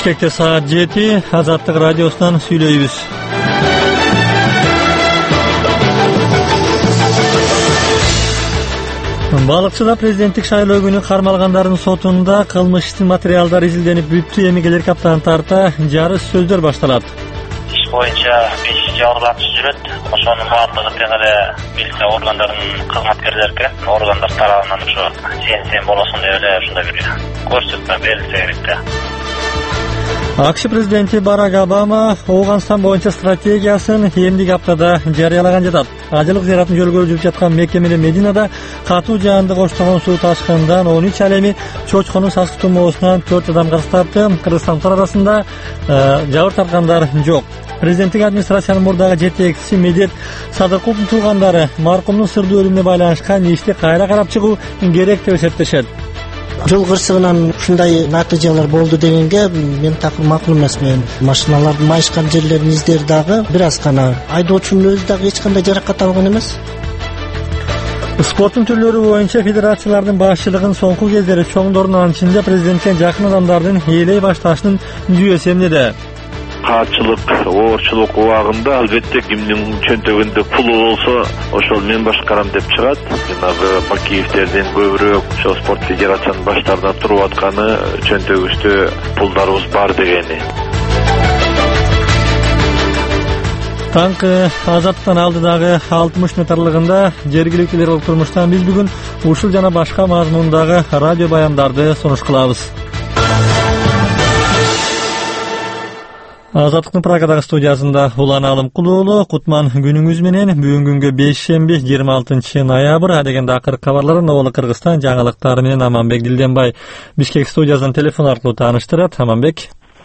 Бишкекте саат 7, Азаттык радиосунан сүйлөйбүз. Балыкчыда президенттик шайлоо күнү кармалгандардын сотунда кылмыш иштин материалдары изилденип бүттү. Эми келер аптанын тарта жарыш сөздөр башталат. Иш боюнча 5 жабырлануучу жүрөт. Ошонун баардыгы тең эле милиция органдарынын кызматкерлерге, органдар тарабынан ошо сен болосуң деп эле ушундай бир көрсөтмө берилсе керек да. АКШ президенти Барак Обама Ооганстан боюнча стратегиясын эмдиги аптада жарыялаган жатат. Ажылык зыяратын жолго жүрүп жаткан Мекке менен Мединада катуу жаанды коштогон суу ташкынынан 13 ал эми чочконун сасык тумоосунан 4 адам кырсык тапты. Кыргызстандыктар арасында жабыр тарткандар жок. Президенттик администрациянын мурдагы жетекчиси Медет Садыкуловдун туугандары маркумдун сырдуу өлүмүнө байланышкан ишти кайра карап чыгуу керек деп эсептешет. Жол кырсыгынан ушундай натыйжалар болду дегенге мен такыр макул эмесмин. Машиналардын майышкан жерлерин издер дагы бир аз гана. Айдоочунун өзү дагы эч кандай жаракат алган эмес. Спорттун түрлөрү боюнча федерациялардын башчылыгын соңку кездери чоңдордун ичинде президентке жакын адамдардын ээлей башташынын жүйөсү эмнеде? Каатчылык, оорчулук убагында албетте кимдин чөнтөгүндө пулу болсо, ошол мен башкарам деп чыгат. Жанагы Бакиевтердин көбүрөөк ошол спорт федерациянын баштарына туруп атканы чөнтөгүбүздө пулдарыбыз бар дегени. Танк Азаттыктан алдыдагы 60 метрлыгында жергиликтүүлөр болуп турмуштан биз бүгүн ушул жана башка мазмундагы радио баяндарды сунуш кылабыз. Азаттыктын Прагадагы студиясында Улан Алымкулуулу, Кутман күнүңүз менен. Бүгүнкү күнгө бейшемби 26 ноябрь. Адегенде акыркы кабарларын Оболу Кыргызстан жаңылыктары менен Аманбек Дилденбай Бишкек студиясынан телефон аркылуу тааныштырат. Аманбек.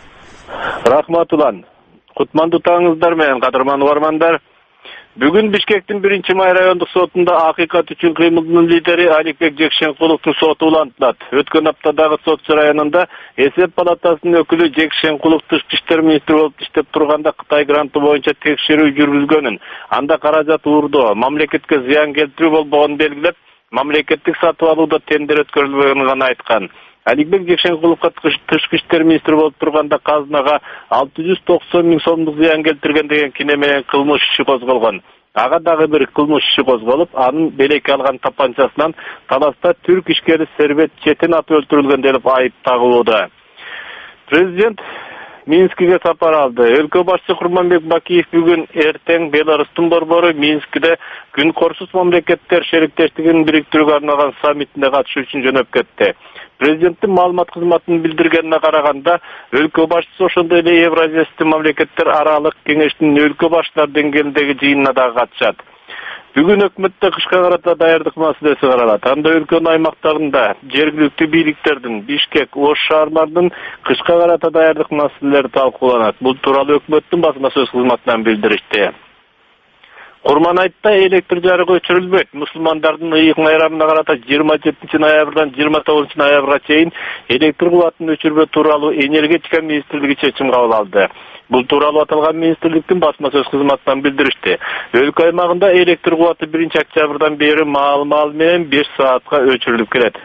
Рахмат Улан. Кутманды таңыңыздар менен кадырман угармандар. Бүгүн Бишкектин 1-май райондук сотунда Акыйкат үчүн кыймылдын лидери Аликбек Жекшенкуловдун соту улантылат. Өткөн аптадагы сот районунда эсеп палатасынын өкүлү Жекшенкулов тышкы иштер министри болуп иштеп турганда Кытай гранты боюнча текшерүү жүргүзгөнүн, анда каражат уурдоо, мамлекетке зыян келтирүү болбогонун белгилеп, мамлекеттик сатып алууда тендер өткөрүлбөгөнүн гана айткан. Аликбек Жекшенкуловго тышкы иштер министри болуп турганда казынага 690 миң сомдук зыян келтирген деген кине менен кылмыш иши козголгон. Ага дагы бир кылмыш иши козголуп, анын белекке алган тапанчасынан таласта түрк ишкери Сербет Четен аты өлтүрүлгөн деп айып тагылууда. Президент Минскиге сапар алды. Өлкө башчысы Курманбек Бакиев бүгүн эртең Беларустун борбору Минскиде күн корсуз мамлекеттер шериктештигин бириктирүүгө арналган саммитине катышуу үчүн жөнөп кетти. Президенттин маалымат кызматынын билдиргенине караганда, өлкө башчысы ошондой эле Евразиялык мамлекеттер аралык кеңештин өлкө башчылар деңгээлиндеги жыйынына да катышат. Бүгүн өкмөттө кышка карата даярдык маселеси каралат. Анда өлкөнүн аймактарында жергиликтүү бийликтердин, Бишкек, Ош шаарларынын кышка карата даярдык маселелери талкууланат. Бул тууралуу өкмөттүн басма сөз кызматынан билдиришти. Курманайтта электр жарыгы өчүрүлбөйт. Мусулмандардын ыйык майрамына карата 27 ноябрдан 29 ноябрга чейин электр кубатын өчүрбөө тууралуу энергетика министрлиги чечим кабыл алды. Бул тууралуу аталган министрликтин басма сөз кызматынан билдиришти. Өлкө аймагында электр кубаты 1-октябрдан бери маал менен 5 саатка өчүрүлүп келет.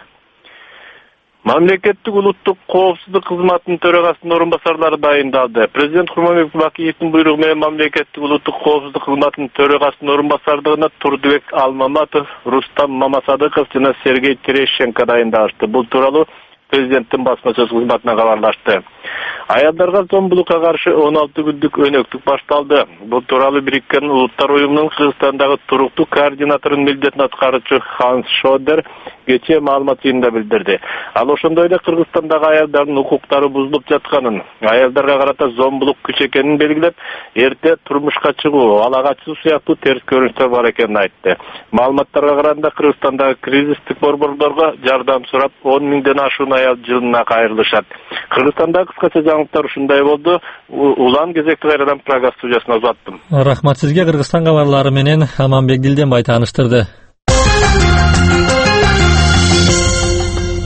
Мамлекеттик улуттук коопсуздук кызматынын төрагасынын орун басарлары дайындалды. Президент Курманбек Бакиевдин буйругу менен Мамлекеттик улуттук коопсуздук кызматынын төрагасынын орун басардыгына Турдубек Алмаматов, Рустам Мамасадыков жана Сергей Терещенко дайындалышты. Бул тууралуу президенттин басма сөз кызматына кабарлашты. Аялдарга зомбулукка каршы 16 күндүк өнөктүк башталды. Бул тууралуу Бириккен Улуттар уюмунун Кыргызстандагы туруктуу координаторунун милдетин аткаруучу Ханс Шодер кечээ маалымат жыйынында билдирди. Ал ошондой эле Кыргызстандагы аялдардын укуктары бузулуп жатканын, аялдарга карата зомбулук күч экенин белгилеп, эрте турмушка чыгуу, ала качуу сыяктуу терс көрүнүштөр бар экенин айтты. Маалыматтарга караганда Кыргызстандагы кризистик борборлорго жардам сурап 10 миңден ашуун аял жылына кайрылышат. Кыргызстанда кыскача жаңылыктар ушундай болду. Улан кезекти кайрадан Прага студиясына узаттым. Рахмат сизге. Кыргызстан кабарлары менен Аманбек Дилденбай тааныштырды.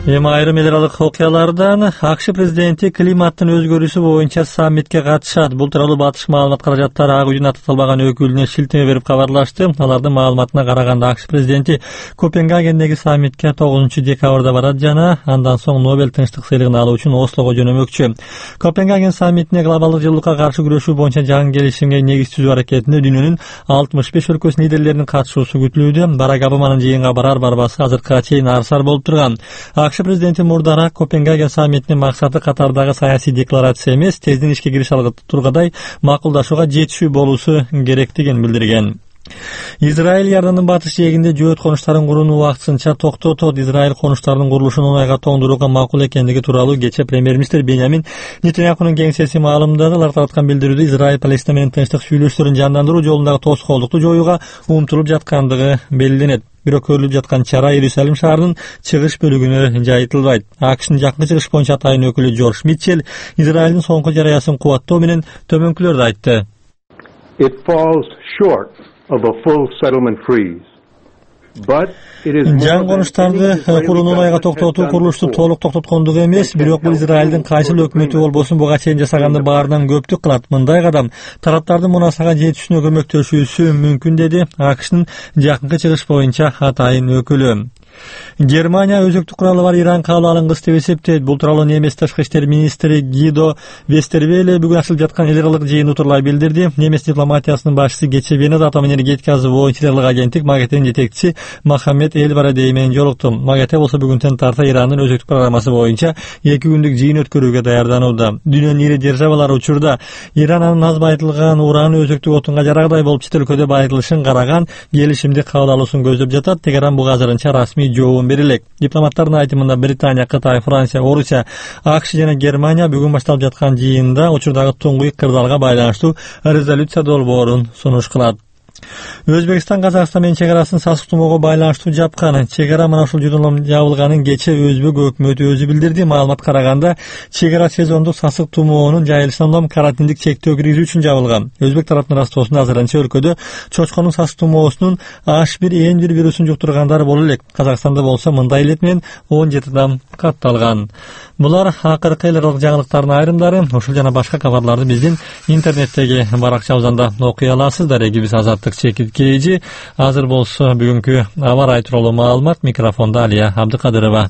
Эми айрым эл аралык окуялардан АКШ президенти климаттын өзгөрүүсү боюнча саммитке катышат. Бул тууралуу батыш маалымат каражаттары ак үйдүн аталбаган өкүлүнө шилтеме берип кабарлашты. Алардын маалыматына караганда АКШ президенти Копенгагендеги саммитке 9-декабрда барат жана андан соң Нобель тынчтык сыйлыгын алуу үчүн Ослого жөнөмөкчү. Копенгаген саммитине глобалдык жылуулукка каршы күрөшүү боюнча жаңы келишимге негиз түзүү аракетинде дүйнөнүн 65 өлкөсүнүн лидерлеринин катышуусу күтүлүүдө. Барак Обаманын жыйынга барар-барбасы азыркыга чейин арсар болуп турган. АКШ президенти мурдараак Копенгаген саммитинин максаты катардагы саясий декларация эмес, тезден ишке кириш алгы тургадай макулдашууга жетишүү болуусу керектигин билдирген. Израиль Иордандын батыш жээгинде жөөт конуштарын курууну убактысынча токтотот. Израиль конуштарынын курулушун 10 айга тоңдурууга макул экендиги тууралуу кечээ премьер-министр Беньямин Нетаньяхунун кеңсеси маалымдады. Алар тараткан билдирүүдө Израиль Палестина менен тынчтык сүйлөшүүлөрүн жандандыруу жолундагы тоскоолдукту жоюуга умтулуп жаткандыгы белгиленет. Бирок көрүлүп жаткан чара Иерусалим шаарынын чыгыш бөлүгүнө жайылтылбайт. АКШнын жакынкы чыгыш боюнча атайын өкүлү Джордж Митчелл Израилдин соңку жарыясын кубаттоо менен төмөнкүлөрдү айтты. It falls short of a full settlement freeze. Жаңы конуштарды курууну айга токтотуу курулушту толук токтоткондугу эмес, бирок бул Израилдин кайсыл өкмөтү болбосун буга чейин жасаганды баарынан көптүк кылат. Мындай кадам тараптардын мунасага жетишүүнө көмөктөшүүсү мүмкүн, деди АКШнын жакынкы чыгыш боюнча атайын өкүлү. Германия өзөктүк куралы бар Иран кабыл алынгыс деп эсептейт. Бул тууралуу немис тышкы иштер министри Гидо Вестервеле бүгүн ачылып жаткан эл аралык жыйын тууралуу билдирди. Немис дипломатиясынын башчысы кечээ Венада атом энергетикасы боюнча эл аралык агенттик МАГАТЭнин жетекчиси Мохаммед Эль-Барадей менен жолукту. МАГАТЭ болсо бүгүнтөн тарта Ирандын өзөктүк программасы боюнча 2 күндүк жыйын өткөрүүгө даярданууда. Дүйнөнүн ири державалары учурда Иран анын аз байытылган ураны өзөктүк отунга жарагдай болуп чет өлкөдө байытылышын караган келишимди кабыл алуусун көздөп жатат. Тегеран буга азырынча расмий жообун бере элек. Дипломаттардын айтымында Британия, Кытай, Франция, Орусия, АКШ жана Германия бүгүн башталып жаткан жыйында учурдагы туңгуйук кырдаалга байланыштуу резолюция долбоорун сунуш кылат. Өзбекстан Казакстан менен чегарасын сасык тумоого байланыштуу жапкан. Чегара мына ушул жөнөтүлүп жабылганын кечээ Өзбек өкмөтү өзү билдирди. Маалыматка караганда чегара сезондук сасык тумоонун жайылышынан карантиндик чектөө киргизүү үчүн жабылган. Өзбек тараптын растоосунда азырынча өлкөдө чочконун сасык тумоосунун H1N1 вирусун жуктургандар боло элек. Казакстанда болсо мындай илет менен 17 адам катталган. Булар акыркы эл аралык жаңылыктардын айрымдары. Ушул жана башка кабарларды биздин интернеттеги баракчабыздан окуй аласыздар. Эгибиз Азаттык чекиткейжи. Азыр болсо бүгүнкү аба ырайы тууралуу маалымат. Микрофондо Алия Абдыкадырова.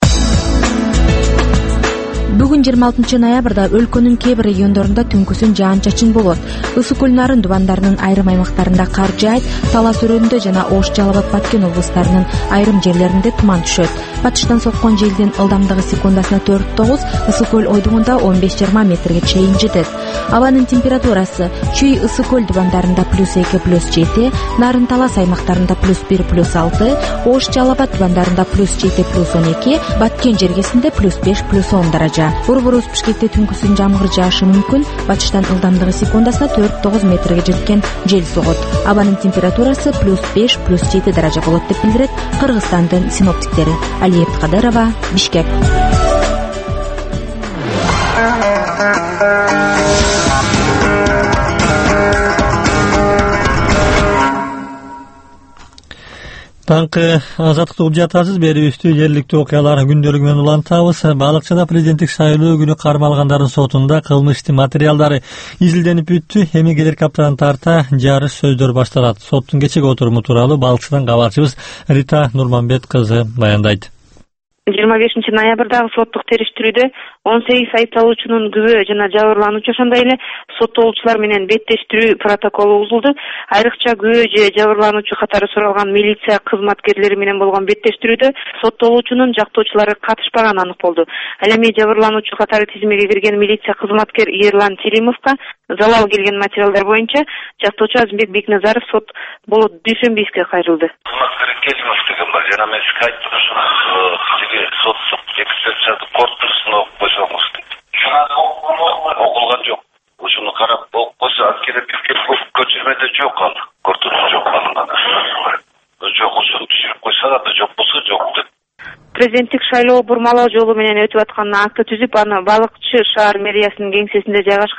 Бүгүн 26 ноябрда өлкөнүн кээ бир региондорунда түнкүсүн жаан-чачын болот. Ысык көл нарын дубандарынын айрым аймактарында кар жаайт, Талас өрөөнүндө жана Ош, Жалал Абад, Баткен облустарынын айрым жерлеринде туман түшөт. Батыштан соккон желдин ылдамдыгы секундасына 4-9, ысык көл ойдугунда 15-20 метрге чейин жетет. Абанын температурасы Чүй ысык көл дубандарында +2, +7, Нарын Талас аймактарында +1, +6, Ош, Жалал Абад дубандарында +7, +12, Баткен жергесинде +5, +10 даража. Борборубуз Бишкекте түнкүсүн жамгыр жаашы мүмкүн. Батыштан ылдамдыгы секундасына 4-9 метрге жеткен жел согот. Абанын температурасы +5, +7 даража болот деп билдирет Кыргызстандын синоптиктери. Алия Абдыкадырова, Бишкек. Таңкы азаттыкты угуп жатасыз. Берүүбүздү жергиликтүү окуялар күндөлүгү менен улантабыз. Балыкчыда президенттик шайлоо күнү кармалгандардын сотунда кылмыш ишти материалдары изилденип бүттү. Эми келерки аптадан тарта жарыш сөздөр башталат. Соттун кечеги отуруму тууралуу Балыкчыдан кабарчыбыз Рита Нурманбет кызы баяндайт. 25 ноябрдагы соттук териштирүүдө 18 айыпталуучунун күбө жана жабырлануучу ошондой эле соттолуучулар менен беттештирүү протоколу узулду. Айрыкча күбө же жабырлануучу катары суралган милиция кызматкерлери менен болгон беттештирүүдө соттолуучунун жактоочулары катышпаганы анык болду. Ал эми жабырлануучу катары тизимеге кирген милиция кызматкер Ерлан Телимовго залал келген материалдар боюнча жактоочу Азимбек Бекназаров сот болот дүйшөмбийске кайрылды. Телимов деген бар, жана мен сизге айттым ошо соттук экспертиза корпусуна окуп койсоңуз дейт. Окулган жок. Ушуну карап окуп койсо анткени көчүрмөдө жок ал. Кортунда жок алынган. Жок, ошону түшүрүп койсо да жок болсо жок деп. Президенттик шайлоо бурмалоо жолу менен өтүп атканына акты түзүп, аны Балыкчы шаар мэриясынын кеңсесинде жайгашкан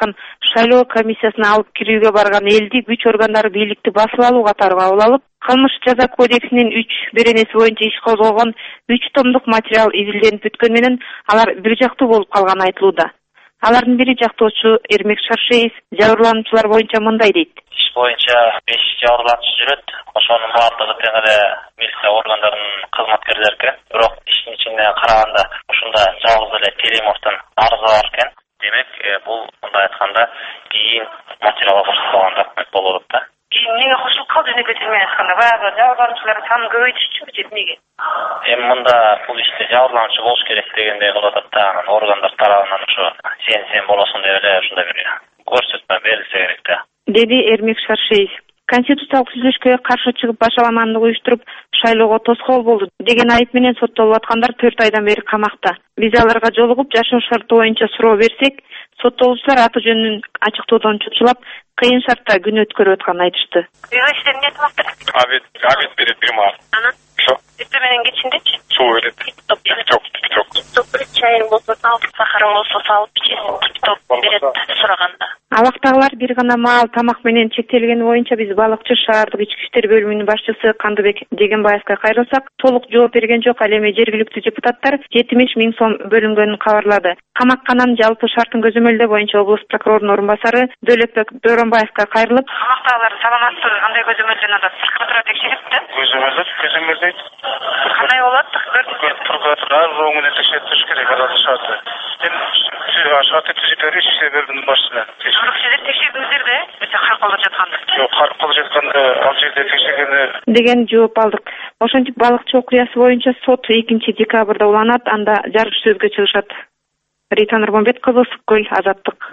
Шайлоо комиссиясына алып кирүүгө барган элди күч органдары бийликти басып алуу катары кабыл алып, Кылмыш жаза кодексинин 3 беренеси боюнча иш козголгон 3 томдук материал изилденип бүткөн менен алар бир жактуу болуп калганы айтылууда. Алардын бири жактоочу Эрмек Шаршеев жабырлануучулар боюнча мындай дейт. Иш боюнча 5 жабырлануучу жүрөт. Ошонун баардыгы тең эле милиция органдарынын кызматкерлери экен. Бирок иштин ичине караганда ушунда жалгыз эле Телимовдун арызы бар экен. Демек, бул мындай айтканда кийин материалга кошулган документ болот да. Эмнеге кошулуп калды деп эсеме айтканда, баягы жабырлануучулардын санын көбөйтүшчүбү же эмнеге? Мында бул иште жабырлануучу болуш керек дегендей кылып атат да, органдар тарабынан ошо сен болосуң деп эле ушундай бир көрсөтмө берилсе керек да. Деди Эрмек Шаршеев. Конституциялык түзүлүшкө каршы чыгып башаламандык уюштуруп, шайлоого тоскоол болду деген айып менен соттолуп аткандар 4 айдан бери камакта. Биз аларга жолугуп жашоо шарты боюнча суроо берсек, соттолуучулар аты жөнүн ачыктоодон чучулап, кыйын шартта күн өткөрүп атканын айтышты. Үйрөштөр эмне айтмаптыр? Обед берет бир маал. Анан? Ошо. Эртең менен кечиндечи? Суу берет. Тикток. Чайың болсо салып, сахарың болсо салып ичесиң. Тикток берет сураганда. Абактагылар бир гана маал тамак менен чектелгени боюнча биз балыкчы шаардык ички иштер бөлүмүнүн башчысы Кандыбек Дегенбаевга кайрылсак, толук жооп берген жок. Ал эми жергиликтүү депутаттар 70 000 сом бөлүнгөнүн кабарлады. Камакканан жалпы шарттын көзөмөлдөө боюнча облус прокурорунун орун басары Дөөлөтбек Дооронбаевга кайрылып, камактагылар саламаттыгы кандай көзөмөлдөн атат? Сырткы турат текшерипти? Көзөмөлдөйт. Кандай болот? Турган рогуна текшертиш керек адашаты. Ашаты түзүлөр иштердин башына. Бирок сиздер текшердиңиздер да, өтө каркалып жатканда. Жок, каркалып жатканда ал жерде текшергени деген жооп алдык. Ошентип балыкчы окуясы боюнча сот 2 декабрда уланат, анда жарыш сөзгө чыгышат. Рита Нурмамбет кызы, Ысык-Көл, Азаттык.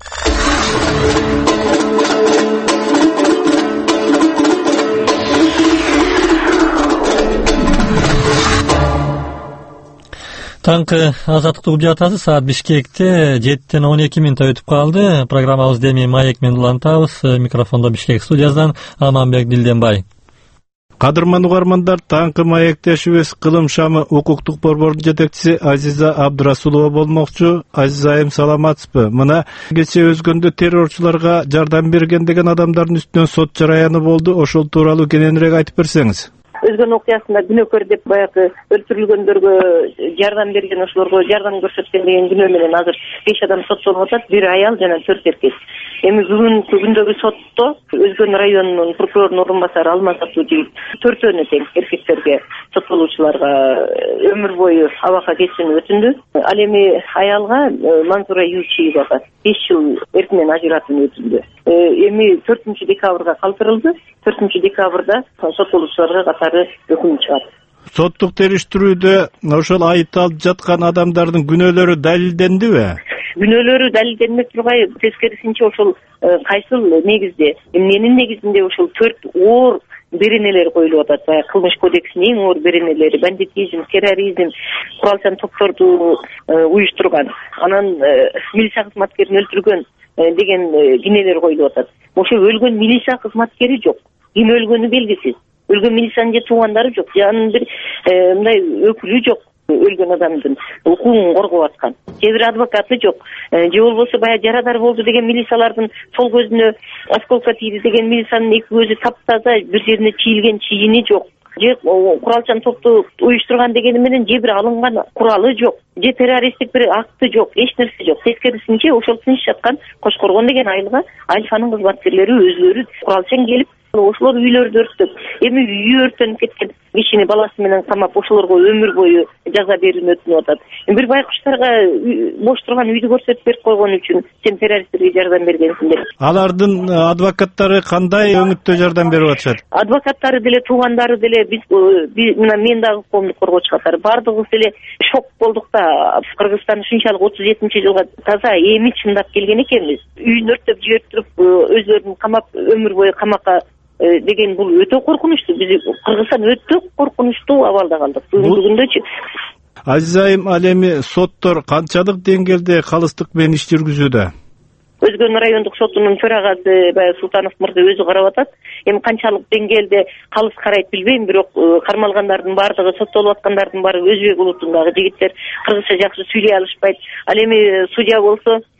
Таңкы Азаттык угуп жатасыз. Саат Бишкекте 7-тен 12 мүнөт өтүп калды. Программабыз деми маек менен улантабыз. Микрофондо Бишкек студиясынан Аманбек Дилденбай. Кадырман угармандар, таңкы маектешибиз Кылым шамы укуктук борбордун жетекчиси Азиза Абдурасулова болмокчу. Азизайым, саламатсызбы? Мына кече Өзгөндө террорчуларга жардам берген деген адамдардын үстүнөн сот жараяны болду. Ошол тууралуу кененирээк айтып берсеңиз. Өзгөн окуясында күнөөкөр деп баягы өлтүрүлгөндөргө жардам берген, ошолорго жардам көрсөткөн деген күнөө менен азыр 5 адам соттолуп атат, 1 аял жана 4 эркек. Эми бүгүнкү күндөгү сотто Өзгөн районунун прокурорунун орун басары Алмаз Абдужиев 4-өнө тең эркектерге, соттолуучуларга өмүр бою абакка кесүүнү өтүндү. Ал эми аялга Мансура Ючиевага 5 жыл эркинен ажыратууну өтүндү. Эми 4 декабрга калтырылды. 4 декабрда соттолуучуларга катары өкүм чыгат. Соттук териштирүүдө ошол айыпталып жаткан адамдардын күнөөлөрү далилдендиби? Күнөөлөрү далилденбей тургай, тескерисинче ошол кайсыл негизде, эмненин негизинде ошол 4 оор беренелер коюлуп атат. Баягы кылмыш кодексинин эң оор беренелери бандитизм, терроризм, куралчан топторду уюштурган, анан милиция кызматкерин өлтүргөн деген кинелер коюлуп атат. Ошо өлгөн милиция кызматкери жок. Ким өлгөнү белгисиз. Өлгөн милициянын же туугандары жок, же анын бир мындай өкүлү жок. Өлгөн адамдын укугун коргоп аткан. Же бир адвокаты жок. Же болбосо баягы жарадар болду деген милициялардын сол көзүнө осколка тийди деген милициянын 2 көзү таптаза, бир жерине чийилген чийини жок. Же куралчан топту уюштурган дегени менен же бир алынган куралы жок. Же террористтик бир акты жок, эч нерсе жок. Тескерисинче ошол тынч жаткан Кошкоргон деген айылчанын кызматкерлери өзлөрү куралчан келип ошолор үйлөрдү өрттөп, эми үйү өрттөнүп кеткен кишини баласы менен камап, ошолорго өмүр бою жаза берүүнү өтүнүп атат. Бир байкуштарга бош турган үйдү көрсөтүп берип койгон үчүн сен террористтерге жардам бергенсиң деп. Алардын адвокаттары кандай өңүттө жардам берип атышат? Адвокаттары деле, туугандары деле, биз мына мен дагы коомдук коргоочу катары баардыгыбыз деле шок болдук да. Кыргызстан ушунчалык 37-жылга таза эми чындап келген экенбиз. Үйүн өрттөп жиберип, өзлөрүн камап, өмүр бою камакка деген бул өтө коркунучтуу. Биз Кыргызстан өтө коркунучтуу абалда калдык. Бүгүнкү күндөчү. Азизайым, ал эми соттор канчалык деңгээлде калыстык менен иш жүргүзүүдө? Өзгөн райондук сотунун төрагасы Султанов мырза өзү карап атат. Эми канчалык деңгээлде калыс карайт билбейм, бирок кармалгандардын баардыгы, соттолуп аткандардын баары өзбек улутундагы жигиттер, кыргызча жакшы сүйлөй алышпайт. Ал эми судья болсо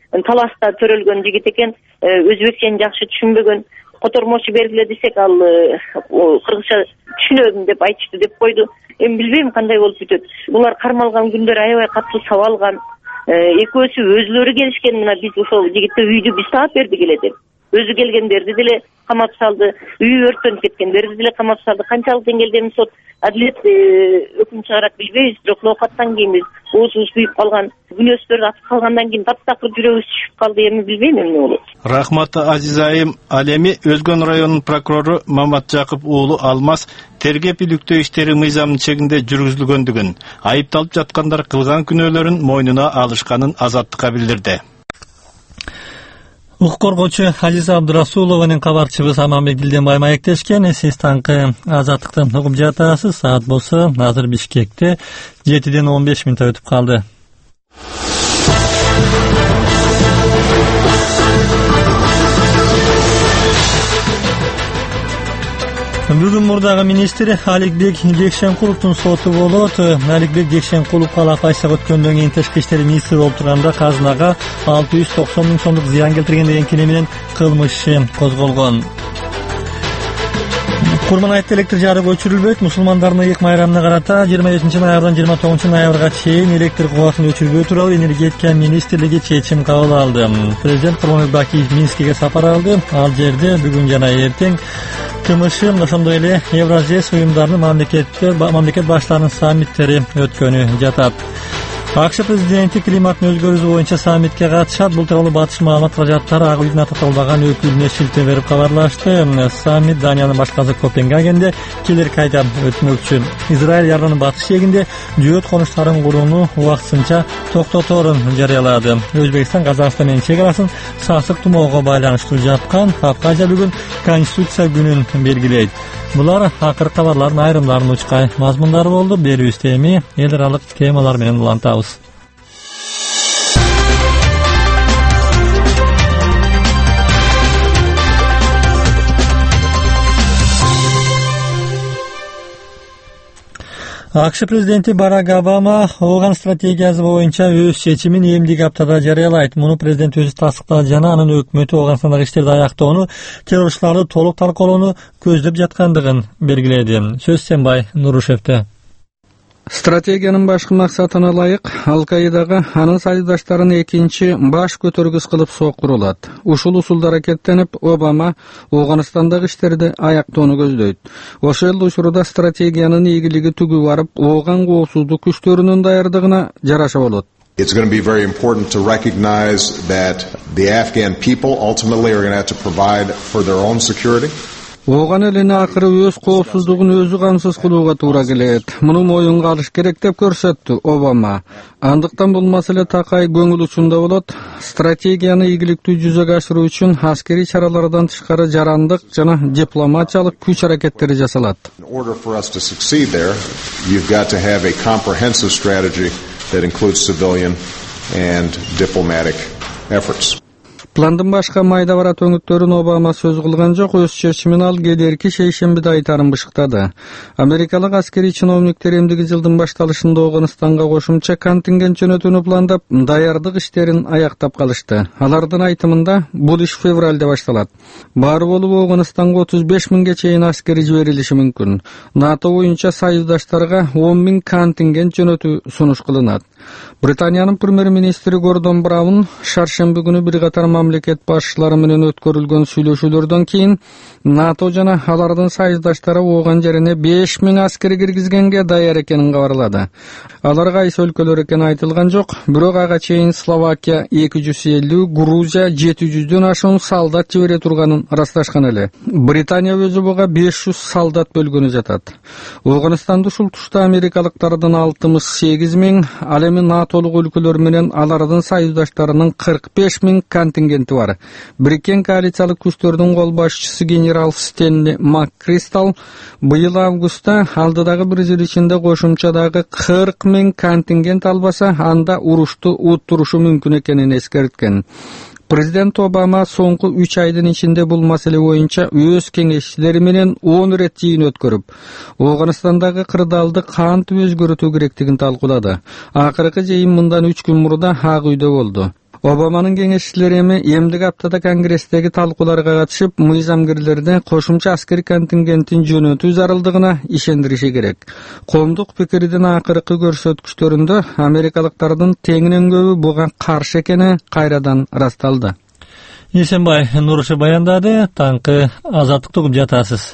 таласта төрөлгөн жигит экен, өзбекчени жакшы түшүнбөгөн. Котормочу бергиле десек, ал кыргызча түшүнөм деп айтышты деп койду. Эми билбейм кандай болуп бүтөт. Булар кармалган күндөр аябай катуу сабалган. Экөөсү өзлөрү келишкен, мына биз ошол жигитте үйдү биз таап бердик эле деп. Өзү келгендерди деле камап салды, үйү өрттөнүп кеткендерди деле камап салды. Канчалык деңгээлде эми сот адилет өкүм чыгарат билбейбиз, бирок ноокаттан кийин биз оозубуз күйүп калган, күнөөстөрдү атып калгандан кийин таптакыр жүрөгүбүз түшүп калды. Эми билбейм эмне болот. Рахмат Азизайым. Ал эми Өзгөн районунун прокурору Маматжакып уулу Алмаз тергеп иликтөө иштери мыйзамдын чегинде жүргүзүлгөндүгүн, айыпталып жаткандар кылган күнөөлөрүн мойнуна алышканын Азаттыкка билдирди. Укук коргоочу Азиза Абдрасулова менен кабарчыбыз Аманбек Дилденбай маектешкен. Сиз таңкы Азаттыктан угуп жатасыз. Саат болсо азыр Бишкекте 7-ден 15 мүнөт өтүп калды. Бүгүн мурдагы министр Аликбек Жекшенкуловдун соту болот. Аликбек Жекшенкулов калап айсак өткөндөн кийин тышкы иштер министри болуп турганда казынага 690 миң сомдук зыян келтирген деген кире менен кылмыш козголгон. Курманайытта электр жарыгы өчүрүлбөйт. Мусулмандардын ыйык майрамына карата 27 ноябрдан 29 ноябрга чейин электр кубатын өчүрбөө тууралуу энергетика министрлиги чечим кабыл алды. Президент Курманбек Бакиев Минскиге сапар алды. Ал жерде бүгүн жана эртең КМШ, ошондой эле Евразес уюмдарынын мамлекет баштарынын саммиттери өткөнү жатат. АКШ президенти климаттын өзгөрүүсү боюнча саммитке катышат. Бул тууралуу батыш маалымат каражаттары Ак үйдүн аталган өкүлүнө шилтеме берип кабарлашты. Саммит Даниянын башкасы Копенгагенде келерки айда өтмөкчү. Израиль Ярланын батыш жээгинде жөөт конуштарын курууну убактысынча токтоторун жарыялады. Өзбекстан Казакстан менен чек арасын сасык тумоого байланыштуу жапкан. Абхазия бүгүн Конституция күнүн белгилейт. Булар акыркы кабарлардын айрымдарынын учкай мазмундары болду. Берүүбүздө эми эл аралык темалар менен улантабыз. АКШ президенти Барак Обама Ооган стратегиясы боюнча өз чечимин эмдиги аптада жарыялайт. Муну президент өзү тастыктады жана анын өкмөтү Оогандагы иштерди аяктоону, террорчуларды толук талкуулоону көздөп жаткандыгын белгиледи. Сөз Сенбай Нурушевде. Стратегиянын башкы максатына ылайык Ал-Каидага анын союздаштарын экинчи баш көтөргүс кылып сокурулат. Ушул усулда аракеттенип, Обама Ооганстандагы иштерди аяктоону көздөйт. Ошол эле учурда стратегиянын ийгилиги түгү барып, Ооган коопсуздук күчтөрүнүн даярдыгына жараша болот. It's going to be very important to recognize that the Afghan people ultimately are going to have to provide for their own security. Ооган элине акыры өз коопсуздугун өзү камсыз кылууга туура келет. Муну моюнга алыш керек деп көрсөттү Обама. Андыктан бул маселе такай көңүл учунда болот. Стратегияны ийгиликтүү жүзөгө ашыруу үчүн аскерий чаралардан тышкары жарандык жана дипломатиялык күч аракеттери жасалат. In order for us to succeed there, you've got to have a comprehensive strategy that includes civilian and diplomatic efforts. Пландын башка майда бара төңүттөрүн Обама сөз кылган жок, өз чечимин ал келерки шейшембиде айтарын бышыктады. Америкалык аскерий чиновниктер эмдиги жылдын башталышында Ооганстанга кошумча контингент жөнөтүүнү пландап, даярдык иштерин аяктап калышты. Алардын айтымында бул иш февралда башталат. Баары болуп Ооганстанга 35 миңге чейин аскери жиберилиши мүмкүн. НАТО боюнча союздаштарга 10 миң контингент жөнөтүү сунуш кылынат. Британиянын премьер-министри Гордон Браун шаршемби күнү бир катар мамлекет башчылары менен өткөрүлгөн сүйлөшүүлөрдөн кийин НАТО жана алардын союздаштары Ооган жерине 5 миң аскери киргизгенге даяр экенин кабарлады. Алар кайсы өлкөлөр экени айтылган жок, бирок ага чейин Словакия 250, Грузия 700дөн ашуун солдат жибере турганын ырасташкан эле. Британия өзү буга 500 солдат бөлгөнү жатат. Ооганстанды ушул тушта америкалыктардын 68 миң, ал эми натолук өлкөлөр менен алардын союздаштарынын 45 миң контингенти бар. Бириккен коалициялык күчтөрдүн кол башчысы генерал Стенли МакКристал быйыл августта алдыдагы бир жыл ичинде кошумчадагы 40 миң контингент албаса, анда урушту уттурушу мүмкүн экенин эскерткен. Президент Обама соңку 3 айдын ичинде бул маселе боюнча өз кеңешчилери менен 10 рет жыйын өткөрүп, Ооганстандагы кырдаалды кантип өзгөртүү керектигин талкуулады. Акыркы жыйын мындан 3 күн мурда Ак үйдө болду. Obamанын кеңешчилери эми эмдик аптада Конгресстеги талкууларга катышып, мыйзамгерлерди кошумча аскери контингентин жөнөтүү зарылдыгына ишендириши керек. Коомдук пикирдин акыркы көрсөткүчтөрүндө америкалыктардын теңинен көбү буга каршы экени кайрадан ырасталды. Ишенбай Нурушы баяндады. Таңкы Азаттыкты угуп жатасыз.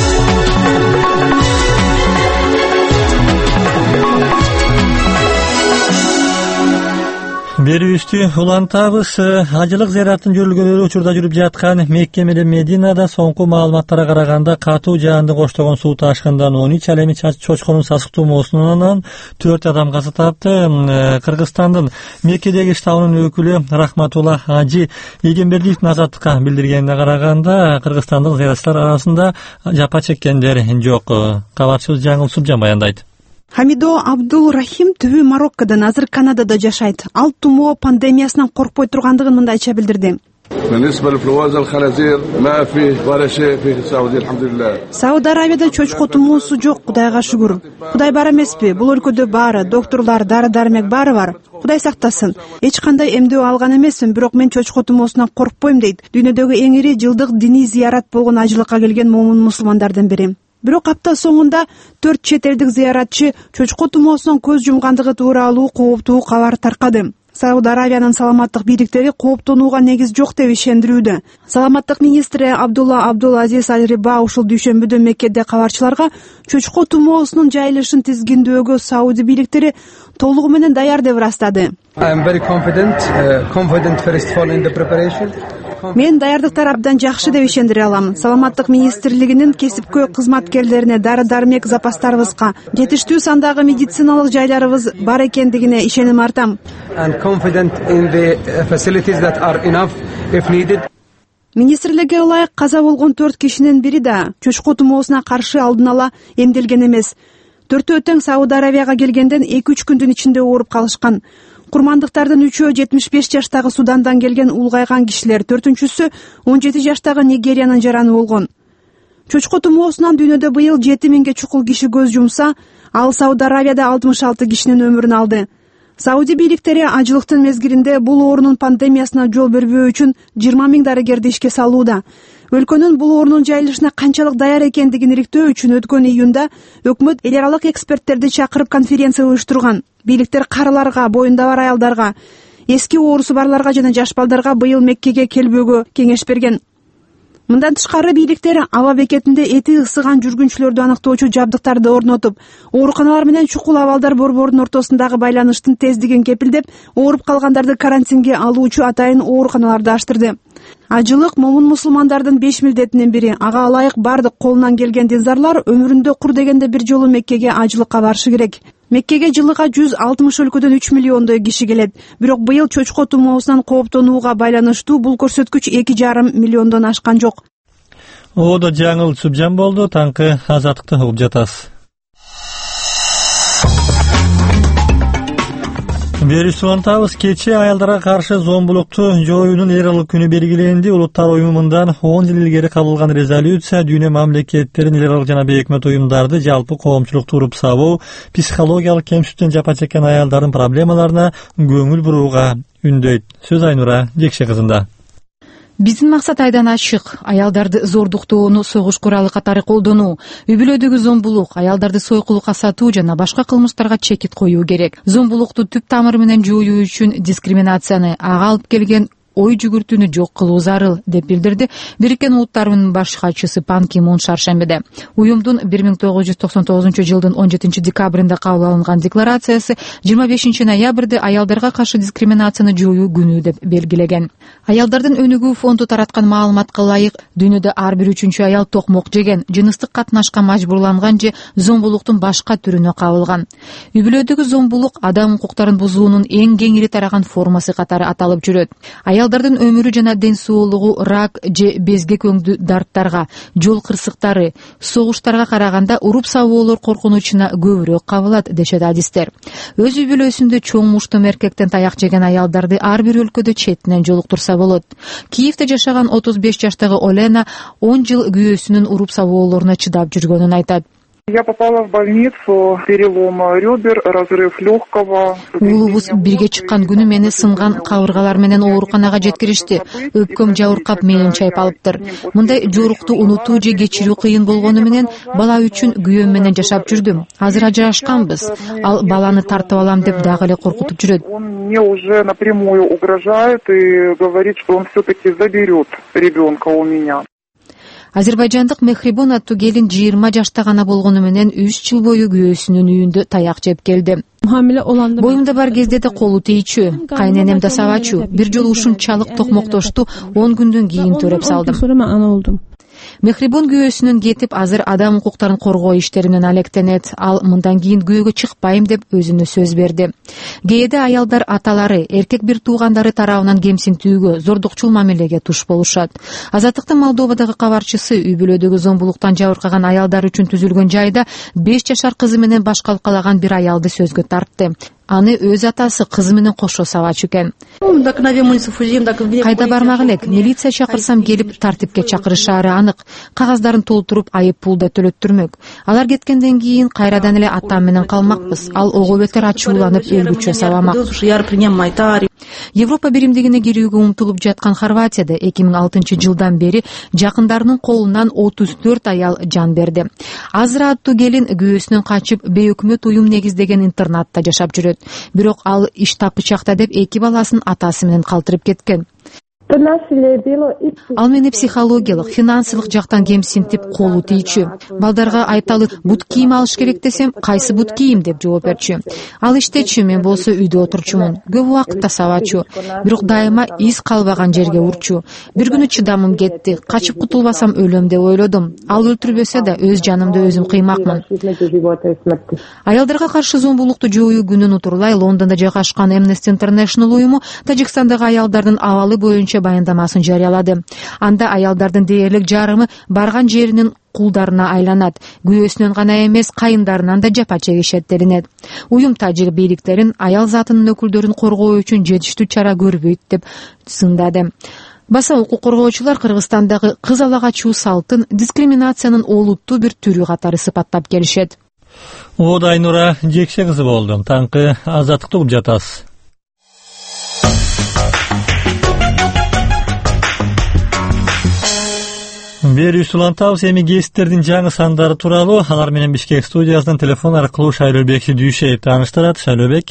Берүүбүздү улантабыз. Ажылык зыяратын жүргүлөрү учурда жүрүп жаткан Мекке менен Мединада соңку маалыматтарга караганда катуу жаанды коштогон суу ташкындан 13, ал эми чочконун сасык туумоосунан 4 адам каза тапты. Кыргызстандын Меккедеги штабынын өкүлү Рахматулла Ажи Егембердиевдин Азаттыкка билдиргенине караганда, кыргызстандык зыяратчылар арасында жапа чеккендер жок. Кабарчыбыз Жаңыл Субжан баяндайт. Хамидо Абдул Рахим түбү Мароккодон, азыр Канадада жашайт. Ал тумоо пандемиясынан коркпой тургандыгын мындайча билдирди. Сауд Арабияда чочко тумоосу жок, Кудайга шүгүр. Кудай бар эмеспи? Бул өлкөдө баары, доктурлар, дары-дармек баары бар. Кудай сактасын. Эч кандай эмдөө алган эмесмин, бирок мен чочко тумоосунан коркпойм дейт. Дүйнөдөгү эң ири жылдык диний зыярат болгон ажылыкка келген момун мусулмандардын бири. Бирок апта соңунда 4 чет элдик зыяратчы чочко тумоосунан көз жумгандыгы тууралуу кооптуу кабар таркады. Сауд Арабиянын саламаттык бийликтери кооптонууга негиз жок деп ишендирүүдө. Саламаттык министри Абдулла Абдул Азиз Аль-Риба ушул дүйшөмбүдө Меккеде кабарчыларга чочко тумоосунун жайылышын тизгиндөөгө Сауди бийликтери толугу менен даяр деп ырастады. Мен даярдыктар абдан жакшы деп ишендире алам. Саламаттык министрлигинин кесипкөй кызматкерлерине дары-дармек запастарыбызга, жетиштүү сандагы медициналык жайларыбыз бар экендигине ишеним артам. Министрликке ылайык каза болгон 4 кишинин бири да чочко тумоосуна каршы алдын ала эмделген эмес. 4-өө тең Сауд Арабияга келгенден 2-3 күндүн ичинде ооруп калышкан. Курмандыктардын 3-өө 75 жаштагы Судандан келген улгайган кишилер, 4-түнчүсү 17 жаштагы Нигериянын жараны болгон. Чочко тумоосунан дүйнөдө быйыл 7000ге чукул киши көз жумса, ал Сауд Арабияда 66 кишинин өмүрүн алды. Сауди бийликтери ажылыктын мезгилинде бул оорунун пандемиясына жол бербөө үчүн 20 000 дарыгерди ишке салууда. Өлкөнүн бул оорунун жайылышына канчалык даяр экендигин иликтөө үчүн өткөн июнда өкмөт эл аралык эксперттерди чакырып конференция уюштурган. Бийликтер карыларга, боюнда бар аялдарга, эски оорусу барларга жана жаш балдарга быйыл Меккеге келбөөгө кеңеш берген. Мындан тышкары бийликтер аба бекетинде эти ысыган жүргүнчүлөрдү аныктоочу жабдыктарды орнотуп, ооруканалар менен чукул абалдар борборунун ортосундагы байланыштын тездигин кепилдеп, ооруп калгандарды карантинге алуучу атайын ооруканаларды аштырды. Ажылык момун мусулмандардын 5 милдетинин бири. Ага ылайык бардык колунан келген динзарлар өмүрүндө кур дегенде бир жолу Меккеге ажылыкка барышы керек. Меккеге жылыга 160 өлкөдөн 3 миллиондой киши келет. Бирок быйыл чочко тумоосунан кооптонууга байланыштуу бул көрсөткүч 2,5 миллиондон ашкан жок. Оодо Жаңыл Субжан болду. Таңкы Азаттыкты угуп жатасыз. Берүүбүздү улантабыз. Кечээ аялдарга каршы зомбулукту жоюунун эреалдык күнү белгиленди. Улуттар уюмундан 10 жыл илгери кабылган резолюция дүйнө мамлекеттерин эреалдык жана бейөкмөт уюмдарды жалпы коомчулукту уруп сабоо, психологиялык кемсиздиктен жапа чеккен аялдардын проблемаларына көңүл бурууга үндөйт. Сөз Айнура Жекше кызында. Биздин максат айдан ачык. Аялдарды зордуктоону согуш куралы катары колдонуу, үй-бүлөдөгү зомбулук, аялдарды сойкулукка сатуу жана башка кылмыштарга чекит коюу керек. Зомбулукту түп тамыры менен жоюу үчүн дискриминацияны, ага алып келген ой жүгүртүүнү жок кылуу зарыл, деп билдирди Бириккен Улуттар Уюмунун баш катчысы Пан Ки Мун шаршембиде. Уюмдун 1999-жылдын 17-декабрында кабыл алынган декларациясы 25-ноябрда аялдарга каршы дискриминацияны жоюу күнү деп белгилеген. Аялдардын өнүгүү фонду тараткан маалыматка ылайык, дүйнөдө ар бир 3-чү аял токмок жеген, жыныстык катнашка мажбурланган же зомбулуктун башка түрүнө кабылган. Үй-бүлөдөгү зомбулук адам укуктарын бузуунун эң кеңири тараган формасы катары аталып жүрөт. Аялдардын өмүрү жана ден соолугу рак же безге көңдүү дарттарга, жол кырсыктары, согуштарга караганда уруп сабоолор коркунучуна көбүрөөк кабылат, дешет адистер. Өз үй-бүлөсүндө чоң муштум эркектен таяк жеген аялдарды ар бир өлкөдө четинен жолуктурса болот. Киевде жашаган 35 жаштагы Олена 10 жыл күйөөсүнүн уруп сабоолоруна чыдап жүргөнүн айтат. Я попала в больницу, перелом ребер, разрыв легкого. Уулубуз бирге чыккан күнү мени сынган кабыргалар менен ооруканага жеткиришти. Өпкөм жабыркап мээни чайпалыптыр. Мындай жоорукту унутуу же кечирүү кыйын болгону менен бала үчүн күйөөм менен жашап жүрдүм. Азыр ажырашканбыз. Ал баланы тартып алам деп дагы эле коркутуп жүрөт. Он мне уже напрямую угрожает и говорит, что он все-таки заберет ребенка у меня. Азербайжандык Мехрибон аттуу келин 20 жашта гана болгону менен 3 жыл бою күйөөсүнүн үйүндө таяк жеп келди. Боюмда бар кезде да колу тийчү, кайненем да сабачу. Бир жолу ушунчалык токмоктошту 10 күндөн кийин төрөп салдым. Мехрибон күйөөсүнөн кетип, азыр адам укуктарын коргоо иштеринен алектенет. Ал мындан кийин күйөөгө чыкпайм деп өзүнө сөз берди. Кээде аялдар аталары, эркек бир туугандары тарабынан кемсинтүүгө, зордукчул мамилеге туш болушат. Азаттыктын Молдовадагы кабарчысы үй бүлөдөгү зомбулуктан жабыркаган аялдар үчүн түзүлгөн жайда 5 жашар кызы менен баш калкалаган бир аялды сөзгө тартты. Аны өз атасы кызы менен кошо сабачу экен. Кайда бармак элек, милиция чакырсам келип тартипке чакырышаары анык. Кагаздарын толтуруп айып пул да төлөттүрмөк. Алар кеткенден кийин кайрадан эле атам менен калмакпыз. Ал ого бетер ачууланып өлгүчө сабамак. Европа биримдигине кирүүгө умтулуп жаткан Хорватияда 2006 жылдан бери жакындарынын колунан 34 аял жан берди. Азра аттуу келин күйөөсүнөн качып бейөкмөт уюм негиздеген интернатта жашап жүрөт. Бирок ал иш тапычакта деп 2 баласын атасы менен калтырып кеткен. Ал мени психологиялык, финансылык жактан кемсинтип колу тийчү. Балдарга айталы бут кийим алыш керек десем, кайсы бут кийим деп жооп берчү. Ал иштечү, мен болсо үйдө отурчумун. Көп убакытта сабачу. Бирок дайыма из калбаган жерге урчу. Бир күнү чыдамым кетти. Качып кутулбасам өлөм деп ойлодум. Ал өлтүрбөсө да өз жанымды өзүм кыймакмын. Аялдарга каршы зомбулукту жоюу күнүн утурлай Лондондо жайгашкан Amnesty International уюму Тажикстандагы аялдардын абалы боюнча баяндамасын жарыялады. Анда аялдардын дээрлик жарымы барган жеринин кулдарына айланат. Күйөөсүнөн гана эмес, кайындарынан да жапа чегишет делинет. Уюм тажик бийликтерин аял затынын өкүлдөрүн коргоо үчүн жетиштүү чара көрбөйт деп сындады. Баса укук коргоочулар Кыргызстандагы кыз ала качуу салтын дискриминациянын олуттуу бир түрү катары сыпаттап келишет. Айнура Жекше кызы болду. Таңкы Азаттыкты угуп жатасыз. Бери улантабыз. Эми гесттердин жаңы сандары тууралуу алар менен Бишкек студиясынан телефон аркылуу Шайлообек Дүйшеев тааныштырат. Шайлообек.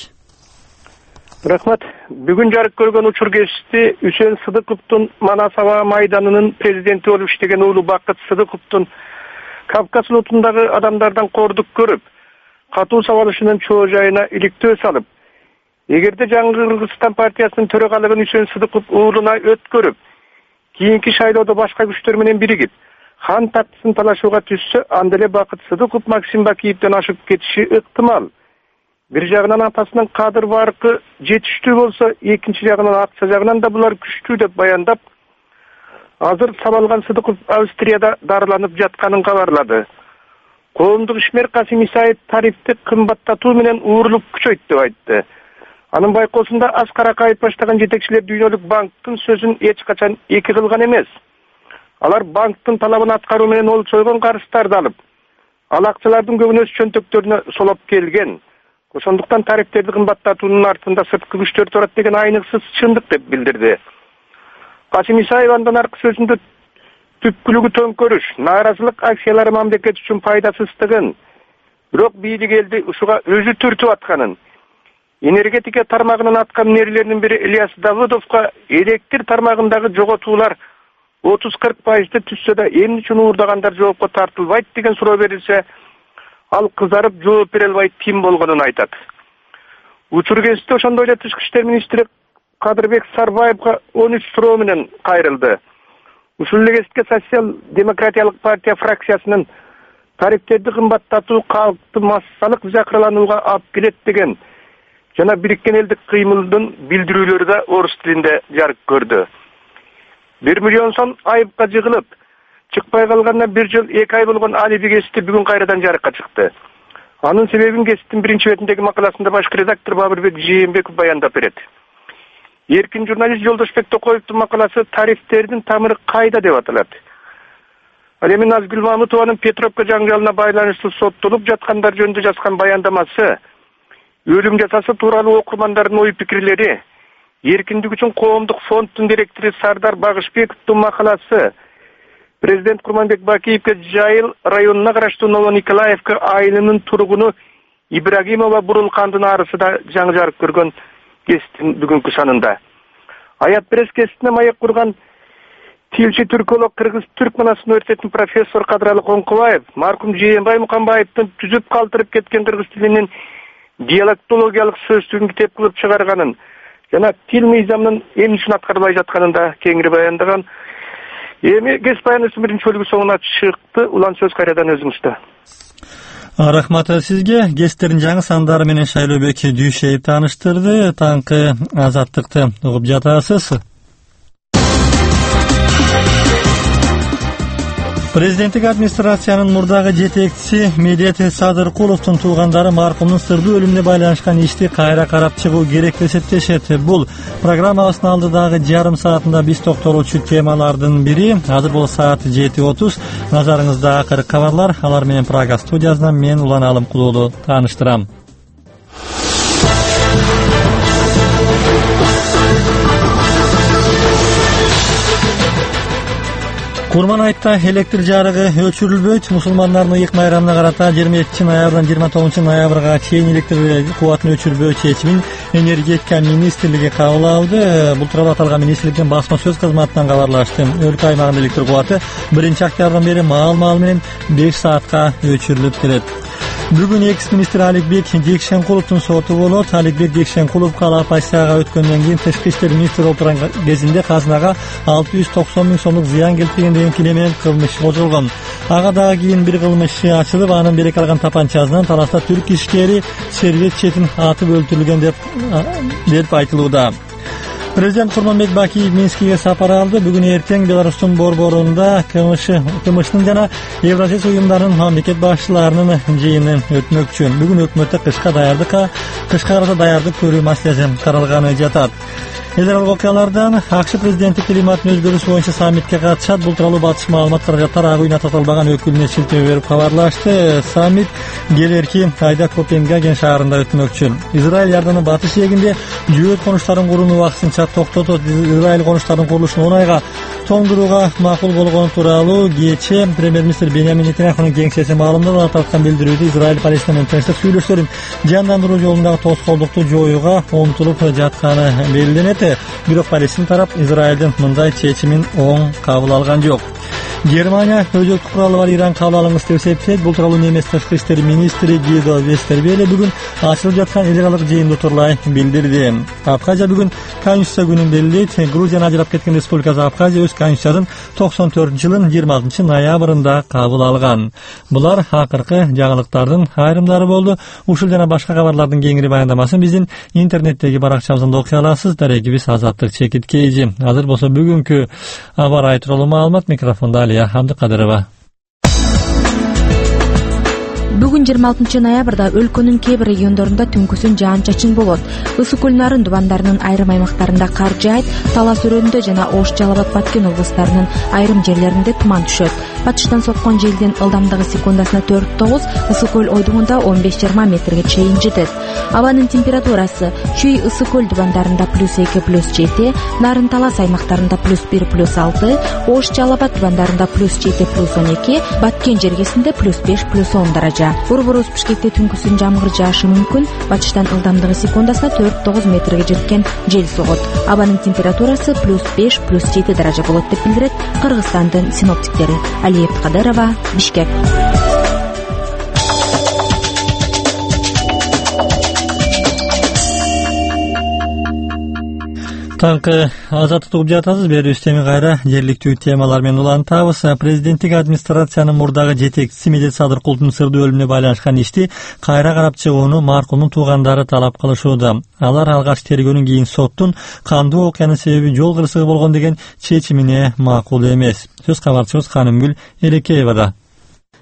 Рахмат. Бүгүн жарык көргөн учур кесипти Үсен Сыдыковдун Манас аба майданынын президенти болуп иштеген уулу Бакыт Сыдыковдун Кавказ улутундагы адамдардан кордук көрүп, катуу сабалышынын чоо жайына иликтөө салып, эгерде жаңы Кыргызстан партиясынын төрагалыгын Үсен Сыдыков уулуна өткөрүп, кийинки шайлоодо башка күчтөр менен биригип, хан тактысын талашууга түшсө, анда эле Бакыт Сыдыков Максим Бакиевден ашып кетиши ыктымал. Бир жагынан атасынын кадыр баркы жетиштүү болсо, экинчи жагынан акча жагынан да булар күчтүү деп баяндап, азыр сабалган Сыдыков Австрияда дарыланып жатканын кабарлады. Коомдук ишмер Касим Исаев тарифти кымбаттатуу менен уурулуп күчөйт деп айтты. Анын байкоосунда Аскар Акаев баштаган жетекчилер Дүйнөлүк банктын сөзүн эч качан эки кылган эмес. Алар банктын талабын аткаруу менен олчойгон карыздарды алып, ал акчалардын көбүн өз чөнтөктөрүнө солоп келген. Ошондуктан тарифтерди кымбаттатуунун артында сырткы күчтөр турат деген айныксыз чындык деп билдирди. Касим Исаев андан аркы сөзүндө түпкүлүгү төңкөрүш, нааразылык акциялары мамлекет үчүн пайдасыздыгын, бирок бийлик элди ушуга өзү түртүп атканын, энергетика тармагынын аткаминерлеринин бири Ильяс Давыдовго электр тармагындагы жоготуулар 30-40% түшсө да эмне үчүн уурдагандар жоопко тартылбайт деген суроо берилсе, ал кызарып жооп бере албай тим болгонун айтат. Учур кесипте ошондой эле Тышкы иштер министри Кадырбек Сарбаевга 13 суроо менен кайрылды. Ушул эле кесипте Социал-демократиялык партия фракциясынын тарифтерди кымбаттатуу калкты массалык жакырланууга алып келет деген жана Бириккен элдик кыймылдын билдирүүлөрү да орус тилинде жарык көрдү. 1 миллион сом айыпка жыгылып, чыкпай калганына 1 жыл 2 ай болгон алиби кесипти бүгүн кайрадан жарыкка чыкты. Анын себебин кесиптин биринчи бетиндеги макаласында башкы редактор Бабырбек Жээнбеков баяндап берет. Эркин журналист Жолдошбек Токоевдун макаласы тарифтердин тамыры кайда деп аталат. Ал эми Назгүл Мамытованын Петровка жаңжалына байланыштуу соттолуп жаткандар жөнүндө жазган баяндамасы, өлүм жазасы тууралуу окурмандардын ой пикирлери, эркиндик үчүн коомдук фонддун директору Сардар Багышбековдун макаласы, президент Курманбек Бакиевке Жайыл районуна караштуу Новониколаевка айылынын тургуну Ибрагимова Бурулкандын арысы да жаңы жарык көргөн кесиптин бүгүнкү санында. Аят пресс кесиптине маек курган тилчи түрколог кыргыз Түркман университетинин профессор Кадралы Коңкубаев маркум Жээнбай Мукамбаевдин түзүп калтырып кеткен кыргыз тилинин диалектологиялык сөздүгүн китеп кылып чыгарганын жана тил мыйзамынын эмне үчүн аткарылбай жатканын да кеңири баяндаган. Эми кесип баяндамасынын биринчи бөлүгү соңуна чыкты. Улан сөз кайрадан өзүңүздө. Рахмат сизге. Кесиптердин жаңы сандары менен Шайлообек Дүйшеев тааныштырды. Таңкы Азаттыкты угуп жатасыз. Президенттик администрациянын мурдагы жетекчиси Медет Садыркуловдун туугандары маркумдун сырдуу өлүмүнө байланышкан ишти кайра карап чыгуу керек деп эсептешет. Бул программабыздын алдыдагы жарым саатында биз токтолуучу темалардын бири. Азыр бул саат 7:30. Назарыңызда акыркы кабарлар. Алар менен Прага студиясынан мен Улан Алымкулуулу тааныштырам. Курман айтта электр жарыгы өчүрүлбөйт. Мусулмандардын ыйык майрамына карата 27 ноябрдан 29 ноябрга чейин электр кубатын өчүрбөө чечимин энергетика министрлиги кабыл алды. Бул тууралуу аталган министрликтин басма сөз кызматынан кабарлашты. Өлкө аймагында электр кубаты 1 октябрдан бери маал менен 5 саатка өчүрүлүп келет. Бүгүн экс-министр Аликбек Жекшенкуловдун соту болот. Аликбек Жекшенкулов Оппозицияга өткөндөн кийин тышкы иштер министри отурган кезинде казынага 690 миң сомдук зыян келтирген деген килем менен кылмыш козголгон. Ага дагы кийин бир кылмыш ачылып, анын береке алган тапанчасынан таласта түрк ишкери сервет четин атып өлтүрүлгөн деп айтылууда. Президент Курманбек Бакиев Минскиге сапар алды. Бүгүн эртең Беларустун борборунда КМШнын жана Евразия уюмдарынын мамлекет башчыларынын жыйыны өтмөкчү. Бүгүн өкмөттө кышка карата даярдык көрүү маселеси каралганы жатат. Эл аралык окуялардан АКШ президенти климаттын өзгөрүшү боюнча саммитке катышат. Бул тууралуу батыш маалымат каражаттар агыйын аталбаган өкүлүнө шилтеме берип кабарлашты. Саммит келерки айда Копенгаген шаарында өтмөкчү. Израиль Иордандын батыш жээгинде жөөт конуштарын курууну убактысынча токтотот. Израиль конуштарын курулушун 10 айга тоңдурууга макул болгону тууралуу кечээ премьер-министр Беньямин Нетаньяхунун кеңсеси маалымдады. Аталган билдирүүдө Израиль Палестина менен тынчтык сүйлөшүүлөрүн жандандыруу жолундагы тоскоолдукту жоюуга умтулуп жатканы белгиленет. Бирок Палестина тарап Израилдин мындай чечимин оң кабыл алган жок. Германия өзөктүк куралы бар Иран кабыл алынгыс деп эсептейт. Бул тууралуу немис тышкы иштер министри Гидо Вестервеле бүгүн ачылып жаткан эл аралык жыйында тууралай билдирди. Абхазия бүгүн Конституция күнүн белгилейт. Грузияны ажырап кеткен республикасы Абхазия өз конституциясын 94-жылын 26 ноябрында кабыл алган. Булар акыркы жаңылыктардын айрымдары болду. Ушул жана башка кабарлардын кеңири баяндамасын биздин интернеттеги баракчабыздан окуй аласыз. Дарегибиз Азаттык Чекиткейжи. Азыр болсо бүгүнкү аба рай тууралуу маалымат. Микрофондо Алия Абдыкадырова. Бүгүн 26 ноябрда өлкөнүн кээ бир региондорунда түнкүсүн жаан-чачын болот. Ысык көл Нарын дубандарынын айрым аймактарында кар жаайт, Талас өрөөнүндө жана Ош Жалал Абад Баткен облустарынын айрым жерлеринде туман түшөт. Батыштан соккон желдин ылдамдыгы секундасына 4-9, ысык көл ойдугунда 15-20 метрге чейин жетет. Абанын температурасы Чүй ысык көл дубандарында +2 +7, Нарын Талас аймактарында +1 +6, Ош Жалал Абад дубандарында +7 +12, Баткен жергесинде +5 +10 даража. Борборубуз Бишкекте түнкүсүн жамгыр жаашы мүмкүн. Батыштан ылдамдыгы секундасына 4-9 метрге жеткен жел согот. Абанын температурасы +5 +7 даража болот деп билдирет Кыргызстандын синоптиктери. Алия Абдыкадырова, Бишкек. Таңкы Азаттыкты угуп жатасыз. Бери үстеми кайра жергиликтүү темалар менен улантабыз. Президенттик администрациянын мурдагы жетекчиси Медет Садыркуловдун сырдуу өлүмүнө байланышкан ишти кайра карап чыгууну маркумдун туугандары талап кылышууда. Алар алгач тергөөнүн кийин соттун кандуу окуянын себеби жол кырсыгы болгон деген чечимине макул эмес. Сөз кабарчыбыз Ханымгүл Эрекеевада.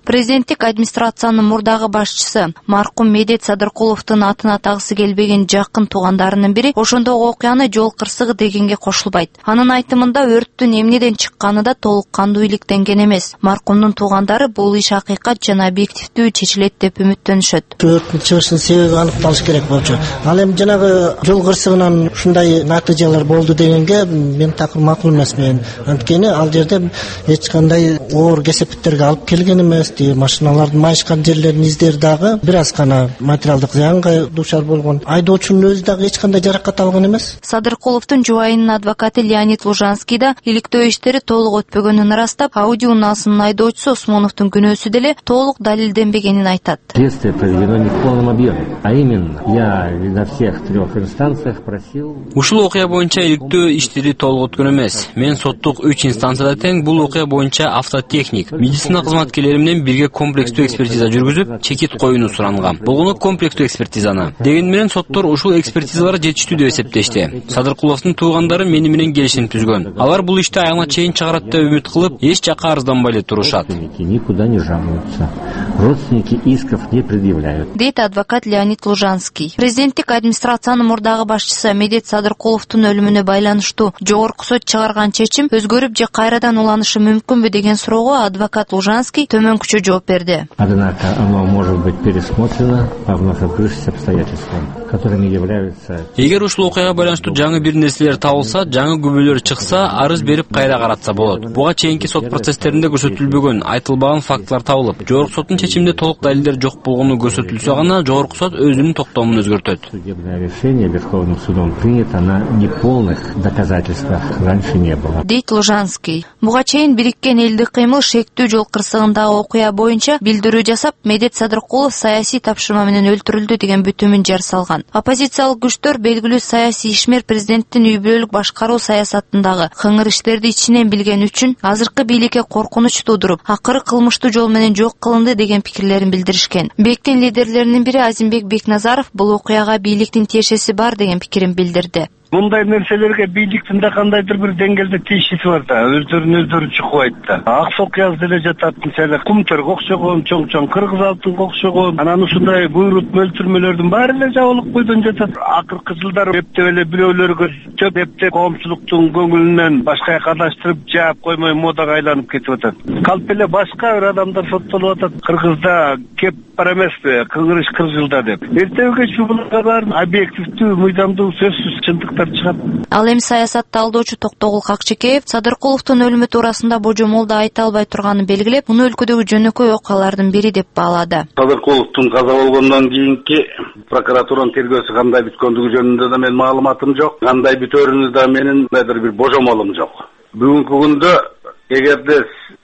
Президенттик администрациянын мурдагы башчысы маркум Медет Садыркуловдун атын атагысы келбеген жакын туугандарынын бири ошондогу окуяны жол кырсыгы дегенге кошулбайт. Анын айтымында өрттүн эмнеден чыкканы да толук кандуу иликтенген эмес. Маркумдун туугандары бул иш акыйкат жана объективдүү чечилет деп үмүттөнүшөт. Өрттүн чыгышынын себеби аныкталыш керек болчу. Ал эми жанагы жол кырсыгынан ушундай натыйжалар болду дегенге мен такыр макул эмесмин. Анткени ал жерде эч кандай оор кесепеттерге алып келген эмес. Машиналардын майышкан жерлерин издери дагы бир аз гана материалдык зыянга дуушар болгон. Айдоочунун өзү дагы эч кандай жаракат алган эмес. Садыркуловдун жубайынын адвокаты Леонид Лужанский да иликтөө иштери толук өтпөгөнүн ырастап, Ауди унаасынын айдоочусу Осмоновдун күнөөсү деле толук далилденбегенин айтат. Следствие проведено не в полном объеме, а именно я на всех 3 инстанциях просил. Ушул окуя боюнча иликтөө иштери толук өткөн эмес. Мен соттук 3 инстанцияда тең бул окуя боюнча автотехник, медицина кызматкерлери менен бирге комплекстүү экспертиза жүргүзүп, чекит коюуну суранган. Болгону комплекстүү экспертизаны. Деген менен соттор ушул экспертизалар жетиштүү деп эсептешти. Садыркуловдун туугандары мени менен келишим түзгөн. Алар бул ишти аягына чейин чыгарат деп үмүт кылып, эч жакка арызданбай эле турушат. Никуда не жалуются. Родственники исков не предъявляют. Дейт адвокат Леонид Лужанский. Президенттик администрациянын мурдагы башчысы Медет Садыркуловдун өлүмүнө байланыштуу жогорку сот чыгарган чечим өзгөрүп же кайрадан уланышы мүмкүнбү деген суроого адвокат Лужанский төмөнкүчө жооп берди. Однако оно может быть пересмотрено по вновь открывшимся обстоятельствам, которыми являются. Эгер ушул окуяга байланыштуу жаңы бир нерселер табылса, жаңы күбөлөр чыкса, арыз берип кайра каратса болот. Буга чейинки сот процесстеринде көрсөтүлбөгөн, айтылбаган фактылар табылып, жогорку соттун чечиминде толук далилдер жок болгону көрсөтүлсө гана жогорку сот өзүнүн токтомун өзгөртөт. Судебное решение Верховным судом принято на неполных доказательствах, раньше не было. Дейт Лужанский. Буга чейин Бириккен элдик кыймыл шектүү жол кырсыгындагы окуя боюнча билдирүү жасап, Медет Садыркулов саясий тапшырма менен өлтүрүлдү деген бүтүмүн жар салган. Оппозициялык күчтөр белгилүү саясий ишмер президенттин үй бүлөлүк башкаруу саясатындагы кыңыр иштерди ичинен билген үчүн азыркы бийликке коркунуч туудуруп, акыры кылмыштуу жол менен жок кылынды деген пикирлерин билдиришкен. Бектин лидерлеринин бири Азимбек Бекназаров бул окуяга бийликтин тиешеси бар деген пикирин билдирди. Мындай нерселерге бийликтин да кандайдыр бир деңгээлде тиешеси бар да, өздөрүн чукпайт да. Ак сок яз деле жатат, мисалы Кумтөргө окшогон, чоң кыргыз алтынга окшогон, анан ушундай буйрут мөлтүрмөлөрдүн баары эле жабылып койдон жатат. Акыркы жылдары эптеп эле бирөөлөргө чөп эптеп коомчулуктун көңүлүнөн башка жака адаштырып жаап коймой модага айланып кетип атат. Калп эле башка бир адамдар соттолуп атат. Кыргызда кеп бар эмеспи, кыңыр иш 40 жылда деп. Эртеге кеч буларга баарын объективдүү, мыйдамдуу, сөзсүз чындык. Ал эми саясатты алдоочу Токтогул Какчекеев Садыркуловдун өлүмү туурасында божомолду айта албай турганын белгилеп, муну өлкөдөгү жөнөкөй окуялардын бири деп баалады. Садыркуловдун каза болгондон кийинки прокуратуранын тергөөсү кандай бүткөндүгү жөнүндө да менин маалыматым жок. Кандай бүтөрүнү да менин бир божомолум жок. Бүгүнкү күндө эгерде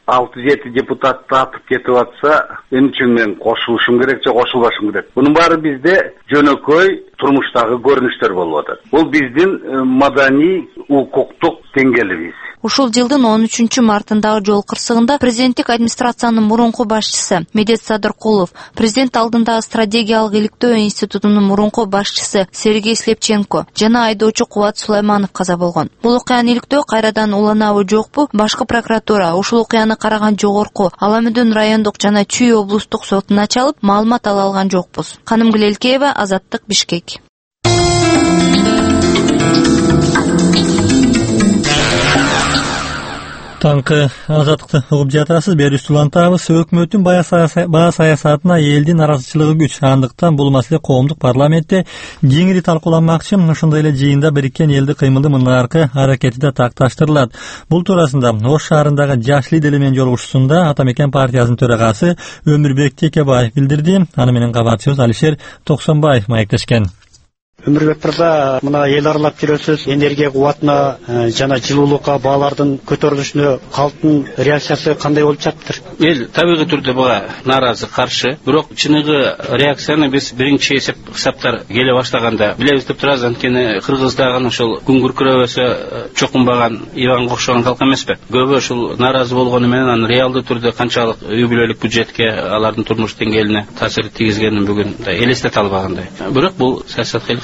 6-7 депутатты атып кетип атса, мен үчүн мен кошулушум керек же кошулбашым керек. Бунун баары бизде жөнөкөй турмуштагы көрүнүштөр болуп атат. Бул биздин маданий укуктук деңгээлибиз. Ушул жылдын 13 мартындагы жол кырсыгында президенттик администрациянын мурунку башчысы Медет Садыркулов, президент алдындагы стратегиялык иликтөө институтунун мурунку башчысы Сергей Слепченко жана айдоочу Кубат Сулайманов каза болгон. Бул окуяны иликтөө кайрадан уланабы жокпу? Башкы прокуратура ушул окуяны караган жогорку Аламүдүн райондук жана Чүй облустук сотуна чалып, маалымат ала алган жокпуз. Канымгүл Элкеева, Азаттык, Бишкек. Таңкы азаттыкты угуп жатасыз. Берүүбүз улантабыз. Өкмөттүн баа саясатына элдин наразычылыгы күч. Андыктан бул маселе коомдук парламентте кеңири талкууланмакчы. Ошондой эле жыйында Бириккен элдик кыймылдын мынаркы аракети да такташтырылат. Бул туурасында Ош шаарындагы Жаш эл менен жолугушуусунда Ата Мекен партиясынын төрагасы Өмүрбек Текебаев билдирди. Аны менен кабарчыбыз Алишер Токсонбаев маектешкен. Өмүрбек мырза, мына эл аралап жүрөсүз, энергия кубатына жана жылуулукка баалардын көтөрүлүшүнө калктын реакциясы кандай болуп жатыптыр? Эл табигый түрдө буга нааразы, каршы. Бирок чыныгы реакцияны биз биринчи эсептер келе баштаганда билебиз деп турабыз. Анткени Кыргыздагы ошол күн күркүрөбөсө чокунбаган Иванга окшогон калк эмеспи. Көбү ушул нааразы болгону менен анын реалдуу түрдө канчалык үй бүлөлүк бюджетке, алардын турмуш деңгээлине таасир тийгизгенин бүгүн элестете албагандай. Бирок бул саясатка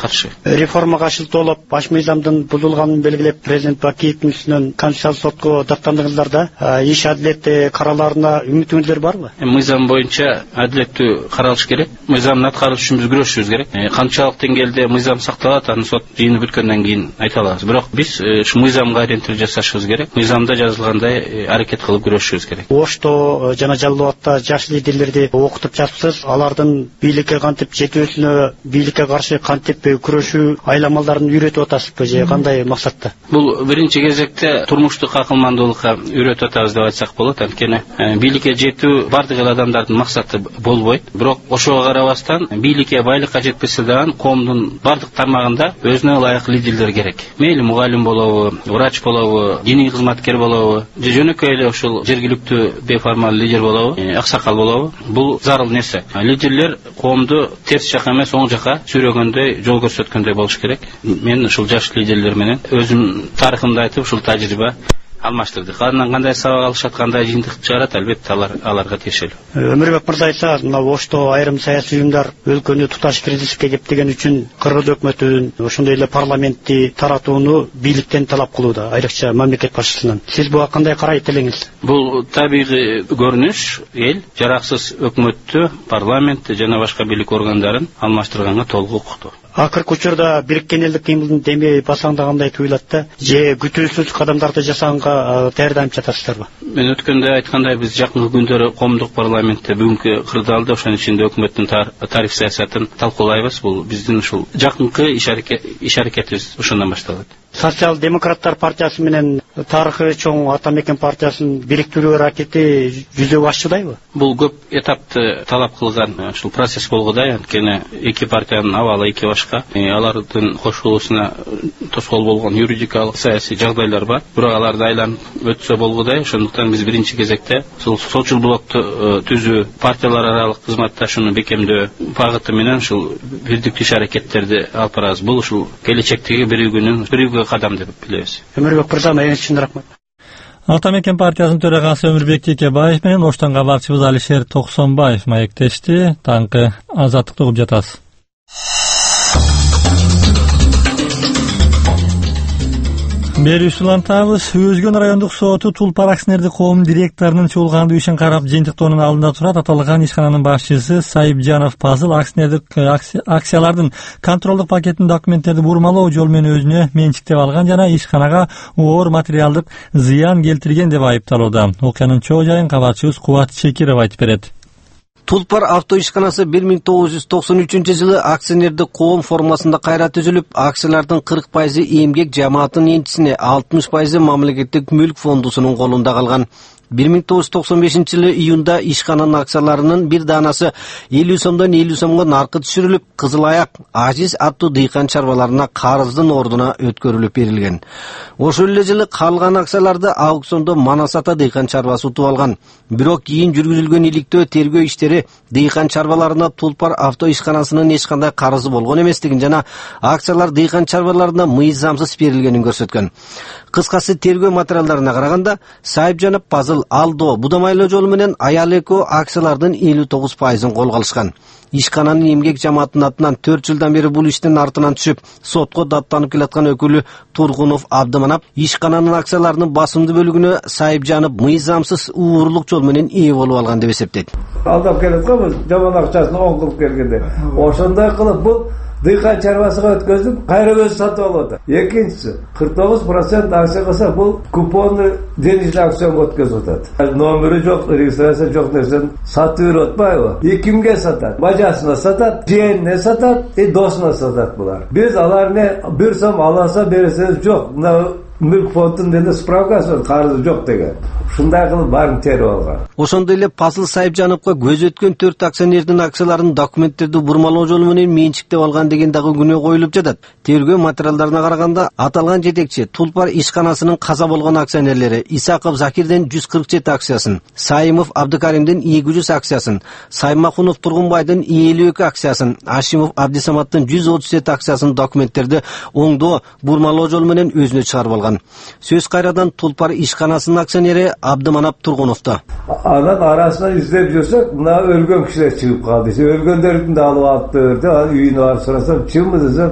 каршы. Реформага шылтоолоп баш мыйзамдын бузулганын белгилеп, президент Бакиевдин үстүнөн Конституциялык сотко даттандыңыздар да, иш адилет караларына үмүтүңүздөр барбы? Мыйзам боюнча адилеттүү каралыш керек. Мыйзамды аткарыш үчүн биз күрөшүшүбүз керек. Канчалык деңгээлде мыйзам сакталат, аны сот жыйыны бүткөндөн кийин айта алабыз. Бирок биз ушу мыйзамга ориентир жасашыбыз керек. Мыйзамда жазылгандай аракет кылып күрөшүшүбүз керек. Ошто жана Жалал Абадта жаш лидерлерди окутуп жатыпсыз. Алардын бийликке кантип жетүүсүнө, бийликке каршы кантип күрөшүү айламаларын үйрөтүп атасызбы же кандай максатта? Бул биринчи кезекте турмуштук акылмандуулукка үйрөтүп атабыз деп айтсак болот. Анткени бийликке жетүү бардык эл адамдардын максаты болбойт. Бирок ошого карабастан бийликке байлыкка жетпесе дагы коомдун бардык тармагында өзүнө ылайык лидерлер керек. Мейли мугалим болобу, врач болобу, диний кызматкер болобу, же жөнөкөй эле ушул жергиликтүү беформал лидер болобу, аксакал болобу, бул зарыл нерсе. Лидерлер коомду терс жака эмес, оң жака сүйрөгөндөй, жол көрсөткөндөй болуш керек. Мен ушул жаш лидерлер менен өзүм тарыхымды айтып, ушул тажрыйба алмаштырдык. Андан кандай сабак алышат, кандай жыйынтык чыгарат, албетте аларга тиешелүү. Өмүрбек мырза айтса, мына Ошто айрым саясий уюмдар өлкөнү туташ кризиске кептеген үчүн Кыргыз өкмөтүн, ошондой эле парламентти таратууну бийликтен талап кылууда, айрыкча мамлекет башчысынан. Сиз буга кандай карайт элеңиз? Бул табигый көрүнүш. Эл жараксыз өкмөттү, парламентти жана башка бийлик органдарын алмаштырганга толук укуктуу. Акыркы учурда Бириккен Элдик кыймылдын деми басаңдагандай туюлат да, же күтүүсүз кадамдарды жасаганга даярданып жатасыздарбы? Мен өткөндө айткандай, биз жакынкы күндөрү коомдук парламентте бүгүнкү кырдаалда ошонун ичинде өкмөттүн тарих саясатын талкуулайбыз. Бул биздин ушул жакынкы иш аракетибиз ошондон башталат. Социал-демократтар партиясы менен тарыхы чоң Ата Мекен партиясын бириктирүү аракети жүзөгө ашчыдайбы? Бул көп этапты талап кылган ушул процесс болгудай. Анткени эки партиянын абалы эки башка. Алардын кошулуусуна тоскоол болгон юридикалык саясий жагдайлар бар. Бирок аларды айланып өтсө болгудай. Ошондуктан биз биринчи кезекте ушул сочул блокту түзүү, партиялар аралык кызматташууну бекемдөө багыты менен ушул бирдиктүү иш аракеттерди алып барабыз. Бул ушул келечектеги бирүүгүнүн кадам деп билебиз. Өмүрбек мырза, эңиз үчүн рахмат. Ата Мекен партиясынын төрагасы Өмүрбек Текебаев менен Оштон кабарчыбыз Алишер Токсонбаев маектешти. Таңкы Азаттыкты угуп жатасыз. Бери улантабыз. Өзгөн райондук соту Тулпар акционердик коомунун директорунун чуулгандуу ишин карап жыйынтыктоонун алдында турат. Аталган ишкананын башчысы Сайыпжанов Пазыл акционердик акциялардын контролдук пакетин документтерди бурмалоо жолу менен өзүнө менчиктеп алган жана ишканага оор материалдык зыян келтирген деп айыпталууда. Окуянын чоо жайын кабарчыбыз Кубат Чекиров айтып берет. Тулпар авто ишканасы 1993-жылы акционердик коом формасында кайра түзүлүп, акциялардын 40% эмгек жамааттын энчисине, 60% мамлекеттик мүлк фондусунун колунда калган. 1995-жылы июнда ишкананын акцияларынын бир даанасы 50 сомдон 50 сомго наркы түшүрүлүп, Кызыл Аяк Азиз аттуу дыйкан чарбаларына карыздын ордуна өткөрүлүп берилген. Ошол эле жылы калган акцияларды аукциондо Манас ата дыйкан чарбасы утуп алган. Бирок кийин жүргүзүлгөн иликтөө тергөө иштери дыйкан чарбаларына Тулпар авто ишканасынын эч кандай карызы болгон эместигин жана акциялар дыйкан чарбаларына мыйзамсыз берилгенин көрсөткөн. Кыскасы тергөө материалдарына караганда, Сайыпжанов Пазыл алдоо будамайлоо жолу менен аял экөө акциялардын 59%-ын колго алышкан. Ишкананын эмгек жамааттын атынан 4 жылдан бери бул иштин артынан түшүп, сотко даттанып келаткан өкүлү Тургунов Абдыманап ишкананын акцияларынын басымдуу бөлүгүнө Сайыпжанов мыйзамсыз уурулук жол менен ээ болуп алган деп эсептейт. Алдап келет го, жаман акчасын оң кылып келгенде. Ошондой кылып бул дыйкан чарбасыга өткөзүп, кайра өзү сатып алып атат. Экинчиси, 49% акция кылса, бул купонный денежный акцияга өткөзүп атат. Номери жок, регистрация жок нерсени сатып берип атпайбы? Кимге сатат? Бажасына сатат, жиенине сатат, досуна сатат булар. Биз аларны 1 сом аласа берсеңиз жок. Мына мүлк фондунун дене справкасы карызы жок деген. Ушундай кылып баарын терип алган. Ошондой эле Пазыл Сайыпжановго көз өткөн 4 акционердин акцияларын документтерди бурмалоо жолу менен менчиктеп алган деген дагы күнөө коюлуп жатат. Тергөө материалдарына караганда, аталган жетекчи Тулпар ишканасынын каза болгон акционерлери Исаков Закирден 147 акциясын, Сайымов Абдыкаримдин 200 акциясын, Саймахунов Тургунбайдын 52 акциясын, Ашимов Абдисаматтын 137 акциясын документтерди оңдоо бурмалоо жолу менен өзүнө чыгарып алган. Сөз кайрадан Тулпар ишканасынын акционери Абдыманап Тургуновдо. Анан арасынан издеп жүрсөк, мына өлгөн кишилер чыгып калды. Өлгөндөрдүн да алып алып берди. Үйүнө барып сурасам, чынбы десем,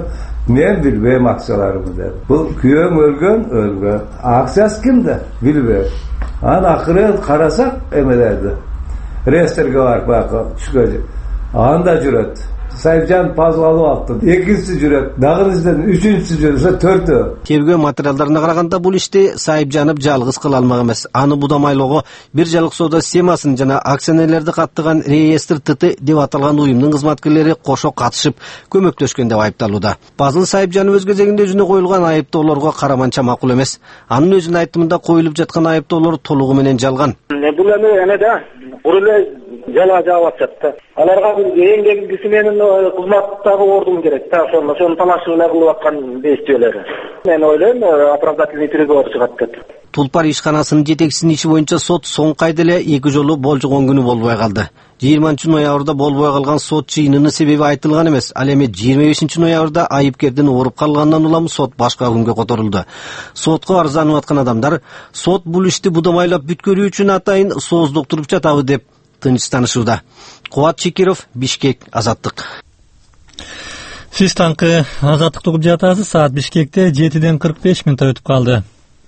Men bilbeyim akçalarımı dedi. Bu köyüm ölgön. Akçası kimde? Bilbeyim. Akırı karasak emelerdi. Resterge var bakı çıkacak. Anda cüret. Sayıpcan pazvalı attı. İkincisi cüret. Dağınızdan üçüncüsü cüret. Törtü. Tergөө материалдарына караганда бул ишти Сайыпжанов жалгыз кыла алмак эмес. Аны Будамайлоого бир жалык соода схемасын жана акционерлерди каттыган реестр ТТ деп аталган уюмдун кызматкерлери кошо катышып көмөктөшкөн деп айыпталууда. Базыл Сайыпжанов өз кезегинде өзүнө коюлган айыптоолорго караманча макул эмес. Анын өзүнүн айтымында коюлуп жаткан айыптоолор толугу менен жалган. Бул эне да жала жаап жатты. Аларга эң негизгиси менин кызматтагы ордум керек. Ошону талашуу кылып аткан действиялары. Мен ойлойм, оправдательный приговор чыгат деп. Тулпар ишканасынын жетекчисинин иши боюнча сот соңку айда эле 2 жолу болжогон күнү болбой калды. 20-ноябрда болбой калган сот чыйынынын себеби айтылган эмес. Ал эми 25-ноябрда айыпкердин ооруп калгандан улам сот башка күнгө которулду. Сотко арызданып аткан адамдар сот бул ишти будамайлап бүткөрүү үчүн атайын сооздуктуруп жатабы деп тынчтанышууда. Кубат Чекиров, Бишкек, Азаттык. Сиз таңкы Азаттыкты угуп жатасыз. Саат Бишкекте 7:45 өтүп калды.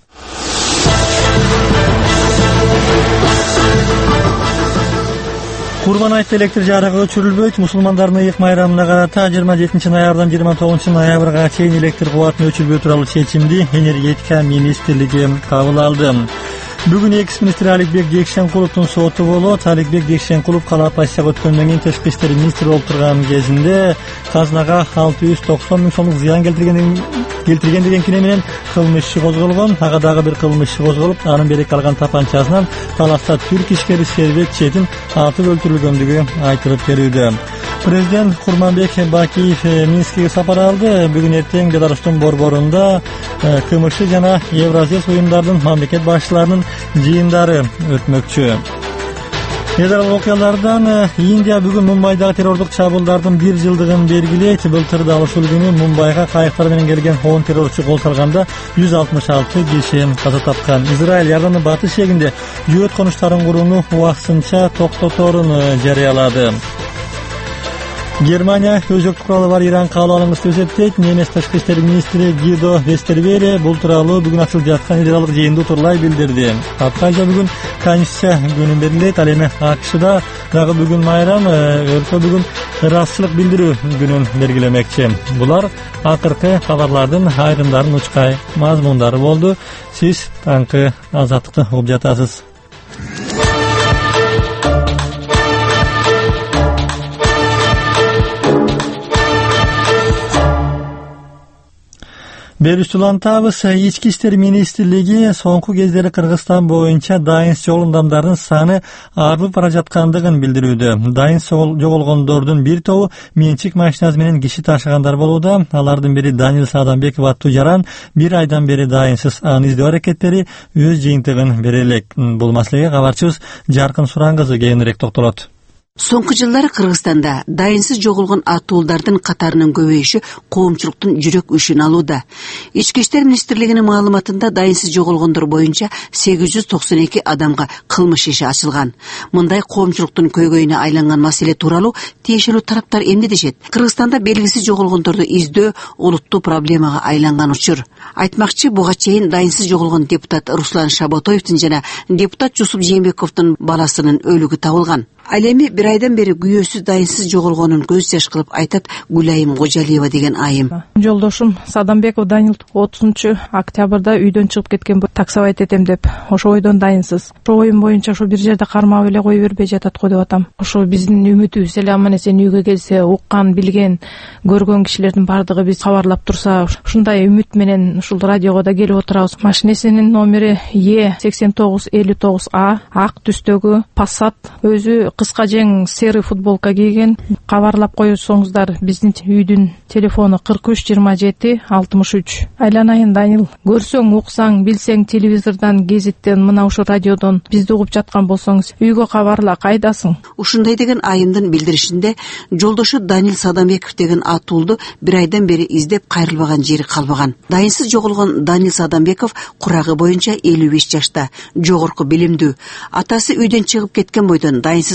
Курбан айт электр жарыгы өчүрүлбөйт. Мусулмандардын ыйык майрамына карата 27-ноябрдан 29-ноябрга чейин электр кубатын өчүрбөө тууралуу чечимди энергетика министрлиги кабыл алды. Бүгүн экс-министр Аликбек Жекшенкуловдун соту болот. Аликбек Жекшенкулов кала оппозицияга өткөндөн кийин тышкы иштер министри болуп турган кезинде казынага 690 миң сомдук зыян келтирген деген кине менен кылмыш иши козголгон. Ага дагы бир кылмыш иши козголуп, анын берек алган тапанчасынан таласта түрк ишкери Шербек Четин атып өлтүрүлгөндүгү айтылып келүүдө. Президент Курманбек Бакиев Минскиге сапар алды. Бүгүн эртең Беларустун борборунда КМШ жана Евразия уюмдардын мамлекет башчыларынын жыйындары өтмөкчү. Эдер окуялардан Индия бүгүн Мумбайдагы террордук чабуулдардын 1 жылдыгын белгилейт. Былтыр да ушул күнү Мумбайга кайыктар менен келген 10 террорчу кол салганда 166 киши каза тапкан. Израиль Иордандын батыш жээгинде жөөт конуштарын курууну убактысынча токтоторун жарыялады. Германия өзөктүк куралы бар Иран кабыл алынгысты эсептейт. Немец тышкы иштер министри Гидо Вестервеле бул тууралуу бүгүн ачылып жаткан эл аралык жыйында утурлай билдирди. Абхазия бүгүн Конституция күнүн белгилейт. Ал эми АКШда дагы бүгүн майрам, өлкө бүгүн ыраазычылык билдирүү күнүн белгилемекчи. Булар акыркы кабарлардын айрымдарын учкай мазмундары болду. Сиз таңкы Азаттыкты угуп жатасыз. Берүстүлантабыз ички иштер министрлиги соңку кездери Кыргызстан боюнча дайынсыз жоголгондардын саны арбып бара жаткандыгын билдирүүдө. Дайынсыз жоголгондордун бир тобу менчик машинасы менен киши ташыгандар болууда. Алардын бири Данил Садамбеков аттуу жаран 1 айдан бери дайынсыз. Анын издөө аракеттери өз жыйынтыгын бере элек. Бул маселеге кабарчыбыз Жаркын Сурангызы кийинирээк токтолот. Соңку жылдары Кыргызстанда дайынсыз жоголгон атуулдардын катарынын көбөйүшү коомчулуктун жүрөк үшүн алууда. Ички иштер министрлигинин маалыматында дайынсыз жоголгондор боюнча 892 адамга кылмыш иши ачылган. Мындай коомчулуктун көйгөйүнө айланган маселе тууралуу тиешелүү тараптар эмне дешет? Кыргызстанда белгисиз жоголгондорду издөө олуттуу проблемага айланган учур. Айтмакчы, буга чейин дайынсыз жоголгон депутат Руслан Шаботоевдин жана депутат Жусуп Жээнбековдун баласынын өлүгү табылган. Ал эми 1 айдан бери күйөөсү дайынсыз жоголгонун көз жаш кылып айтат Гүлайым Кожалиева деген айым. Жолдошум Садамбеков Данил 30-октябрда үйдөн чыгып кеткен, таксовать этем деп. Ошо ойдон дайынсыз. Ошо оюм боюнча ошо бир жерде кармап эле кое бербей жатат го деп атам. Ошо биздин үмүтүбүз эле аман эсен үйгө келсе, уккан, билген, көргөн кишилердин бардыгы биз кабарлап турса, ушундай үмүт менен ушул радиого да келип отурабыз. Машинесинин номери Е8959А, ак түстөгү Passat, өзү кыска жең серый футболка кийген. Кабарлап коюңуздар, биздин үйдүн телефону 432763. Айланайын Данил, көрсөң, уксаң, билсең телевизордон, гезиттен, мына ушу радиодон бизди угуп жаткан болсоңуз, үйгө кабарла, кайдасың? Ушундай деген айымдын билдиришинде жолдошу Данил Садамбеков деген атуулду 1 айдан бери издеп кайрылбаган жери калбаган. Дайынсыз жоголгон Данил Садамбеков курагы боюнча 55 жашта, жогорку билимдүү. Атасы үйдөн чыгып кеткен бойдон дайынсыз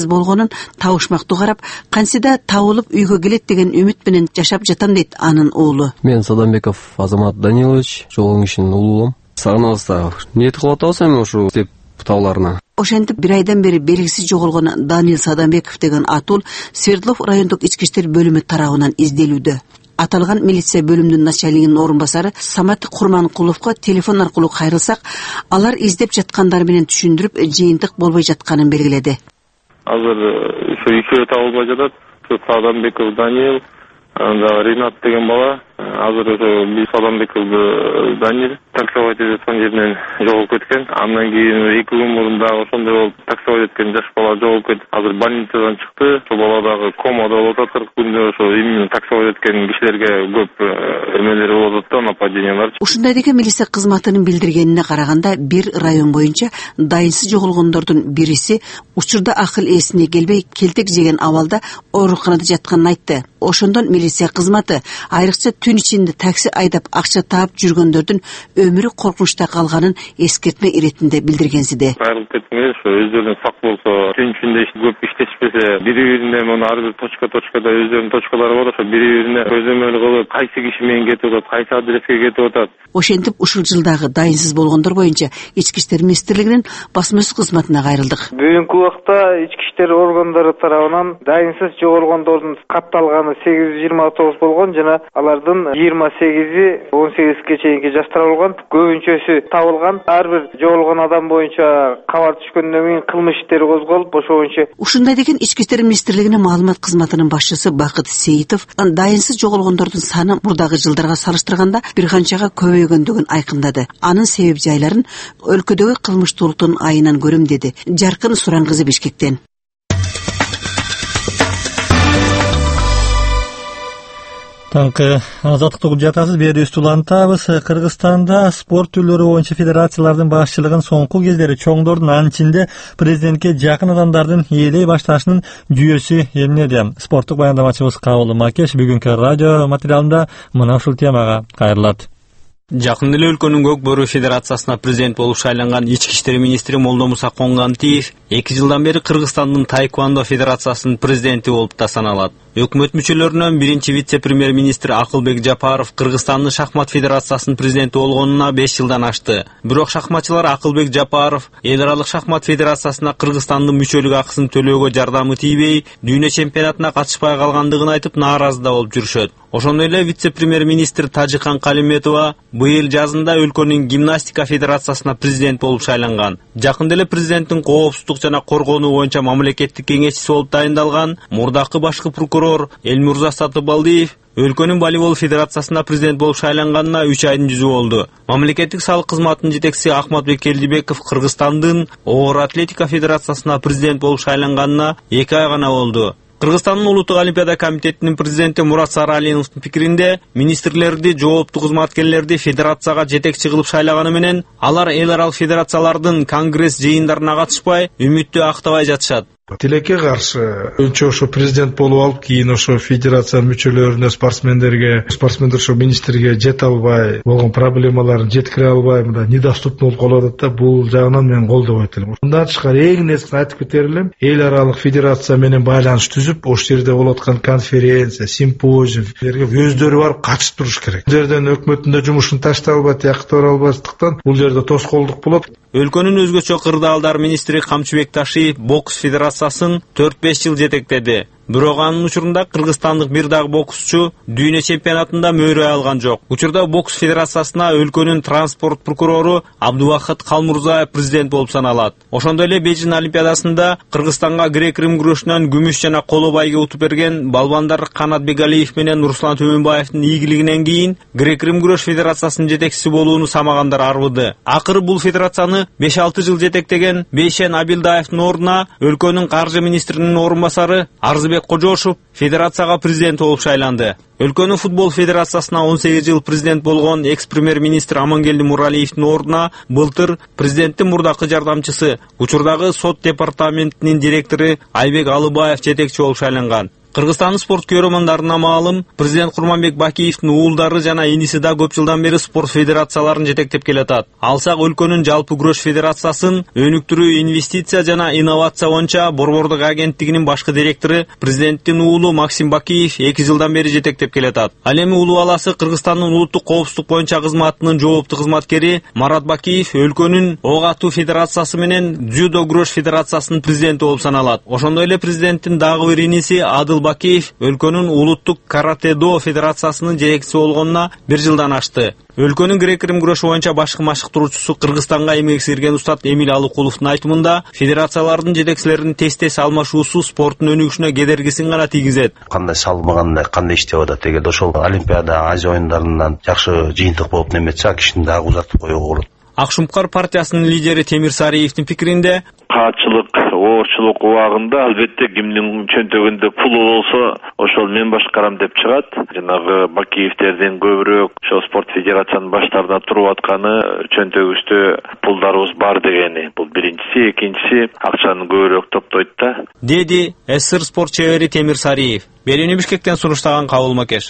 болгонун табышмактуу карап, кантсе да табылып үйгө келет деген үмүт менен жашап жатам дейт анын уулу. Мен Садамбеков Азамат Данилович, жолдун ишинин уулуум. Сагынабызда ниет кылып атабыз эми ушу деп табыларына. Ошентип бир айдан бери белгисиз жоголгон Данил Садамбеков деген атул Свердлов райондук ички иштер бөлүмү тарабынан изделүүдө. Аталган милиция бөлүмүнүн начальнигинин орун басары Самат Курманкуловго телефон аркылуу кайрылсак, алар издеп жаткандары менен түшүндүрүп, жыйынтык болбой жатканын белгиледи. Азыр ошо экөө табылбай жатат. Садамбеков Данил, анда Ринат деген бала. Азыр ошо Садамбеков Данил таксовать этип аткан жеринен жоголуп кеткен. Андан кийин 2 күн мурун дагы ошондой болуп таксовать эткен жаш бала жоголуп кетип, азыр больницадан чыкты. Ошол бала дагы комада болуп атат. 40 күндө ошо именно таксовать эткен кишилерге көп эмелери болуп атат, нападениялар. Ушундай деген милиция кызматынын билдиргенине караганда, бир район боюнча дайынсыз жоголгондордун бириси учурда акыл эсине келбей келтек жеген абалда ооруканада жатканын айтты. Ошондон милиция кызматы айрыкча түн ичинде такси айдап акча таап жүргөндөрдүн өмүрү коркунучта калганын эскертме иретинде билдиргенсиде. Айрылып кеткенде ошо өздөрүнүн сак болсо, түн ичинде көп иштешпесе, бири-бирине муну ар бир точкада өздөрүнүн точкалары бар, ошо бири-бирине көзөмөл кылып, кайсы киши менен кетип атат, кайсы адреске кетип атат. Ошентип ушул жылдагы дайынсыз болгондор боюнча Ички иштер министрлигинин басма сөз кызматына кайрылдык. Бүгүнкү убакта ички иштер органдары тарабынан дайынсыз жоголгондордун катталганы 829 болгон жана алардын 28-и 18-ге чейинки жаштар болгон. Көбүнчөсү табылган. Ар бир жоголгон адам боюнча кабар түшкөндөн кийин кылмыш иштери козголуп, ошо боюнча. Ушундай деген Ички иштер министрлигинин маалымат кызматынын башчысы Бакыт Сейитов дайынсыз жоголгондордун саны мурдагы жылдарга салыштырганда бир канчага көбөйгөндүгүн айкындады. Анын себеп жайларын өлкөдөгү кылмыштуулуктун айынан көрөм деди. Жаркын Суран кызы Бишкектен. Таңкы азаттык угуп жатасыз, берүүбүздү улантабыз. Кыргызстанда спорт түрлөрү боюнча федерациялардын башчылыгын соңку кездери чоңдордун, анын ичинде президентке жакын адамдардын ээлей башташынын жүйөсү эмнеде? Спорттук баяндамачыбыз Кабыл Макеш бүгүнкү радио материалында мына ушул темага кайрылат. Жакында эле өлкөнүн Көк Бөрү Федерациясына президент болуп шайланган ички иштер министри Молдомуса Коңгантиев 2 жылдан бери Кыргызстандын Таэквондо Федерациясынын президенти болуп да саналат. Өкмөт мүчөлөрүнөн биринчи вице-премьер-министр Акылбек Жапаров Кыргызстандын шахмат федерациясынын президенти болгонуна 5 жылдан ашты. Бирок шахматчылар Акылбек Жапаров эл аралык шахмат федерациясына Кыргызстандын мүчөлүк акысын төлөөгө жардамы тийбей, дүйнө чемпионатына катышпай калгандыгын айтып нааразы да болуп жүрүшөт. Ошондой эле вице-премьер-министр Тажикан Калиметова быйыл жазында өлкөнүн гимнастика федерациясына президент болуп шайланган. Жакында эле президенттин коопсуздук жана коргонуу боюнча мамлекеттик кеңешчиси болуп дайындалган мурдакы башкы прокурор Элмурза Сатыбалдиев өлкөнүн волейбол федерациясына президент болуп шайланганына 3 айдын жүзү болду. Мамлекеттик салык кызматынын жетекчиси Ахматбек Келдибеков Кыргызстандын оор атлетика федерациясына президент болуп шайланганына 2 ай гана болду. Кыргызстандын улуттук олимпиада комитетинин президенти Мурат Саралиновдун пикиринде, министрлерди, жооптуу кызматкерлерди федерацияга жетекчи кылып шайлаганы менен, алар эл аралык федерациялардын конгресс жыйындарына катышпай, үмүттү актабай жатышат. Тилекке каршы önce ошо президент болуп алып, кийин ошо федерация мүчөлөрүнө, спортсмендер ошо министрге жете албай, болгон проблемаларын жеткире албай, мында недоступный болуп калып атат да, бул жагынан мен колдобойт элем. Мындан тышкары эң нерсени айтып кетер элем, эл аралык федерация менен байланыш түзүп, ошол жерде болуп аткан конференция, симпозиумдерге өздөрү барып катышып туруш керек. Бул жерден өкмөттүн да жумушун таштай албайт, тиякты бара албастыктан бул жерде тоскоолдук болот. Өлкөнүн өзгөчө кырдаалдар министри Камчыбек Ташиев бокс федерациясын 4-5 жыл жетектеди. Бирок анын учурунда кыргызстандык бир дагы боксчу дүйнө чемпионатында мөөрөй алган жок. Учурда бокс федерациясына өлкөнүн транспорт прокурору Абдубакыт Калмурзаев президент болуп саналат. Ошондой эле Бейжин олимпиадасында Кыргызстанга грек-рим күрөшүнөн күмүш жана коло байге утуп берген балбандар Канат Бегалиев менен Руслан Төмөнбаевдин ийгилигинен кийин грек-рим күрөш федерациясынын жетекчиси болууну самагандар арбыды. Акыры бул федерацияны 5-6 жыл жетектеген Бейшен Абилдаевдин ордуна өлкөнүн каржы министринин орун басары Арзыбек Кожошов федерацияга президент болуп шайланды. Өлкөнүн футбол федерациясына 18 жыл президент болгон экс-премьер-министр Амангелди Муралиевдин ордуна былтыр президенттин мурдакы жардамчысы, учурдагы сот департаментинин директору Айбек Алыбаев жетекчи болуп шайланган. Кыргызстандын спорт көрөрмандарына маалым, президент Курманбек Бакиевдин уулдары жана иниси да көп жылдан бери спорт федерацияларын жетектеп келатат. Алсак өлкөнүн жалпы күрөш федерациясын өнүктүрүү, инвестиция жана инновация боюнча Борбордук агенттигинин башкы директору президенттин уулу Максим Бакиев 2 жылдан бери жетектеп келатат. Ал эми уулу баласы Кыргызстандын улуттук коопсуздук боюнча кызматынын жооптуу кызматкери Марат Бакиев өлкөнүн ок атуу федерациясы менен дзюдо күрөш федерациясынын президенти болуп саналат. Ошондой эле президенттин дагы бир иниси Адыл Бакиев өлкөнүн улуттук каратэ-до федерациясынын жетекчиси болгонуна 1 жылдан ашты. Өлкөнүн грек-рим күрөшү боюнча башкы машыктыруучусу Кыргызстанга эмгек сиңирген устат Эмил Алыкуловдун айтымында, федерациялардын жетекчилеринин тез-тез алмашуусу спорттун өнүгүшүнө кедергисин гана тийгизет. Кандай салмаганда кандай иштеп атат эгерде ошол Олимпиада, Азия оюндарынан жакшы жыйынтык болуп неметсе, кишини дагы узартып коюуга болот. Акшумкар партиясынын лидери Темир Сариевдин пикиринде, каатчылык, оорчулук убагында албетте кимдин чөнтөгүндө пулу болсо, ошол мен башкарам деп чыгат. Жанагы Бакиевтердин көбүрөөк ошол спорт федерациянын баштарына туруп атканы чөнтөгүбүздө пулдарыбыз бар дегени. Бул биринчиси, экинчиси акчаны көбүрөөк топтойт да. Деди СССР спорт чебери Темир Сариев. Берүүнү Бишкектен суруштаган Кабыл Макеш.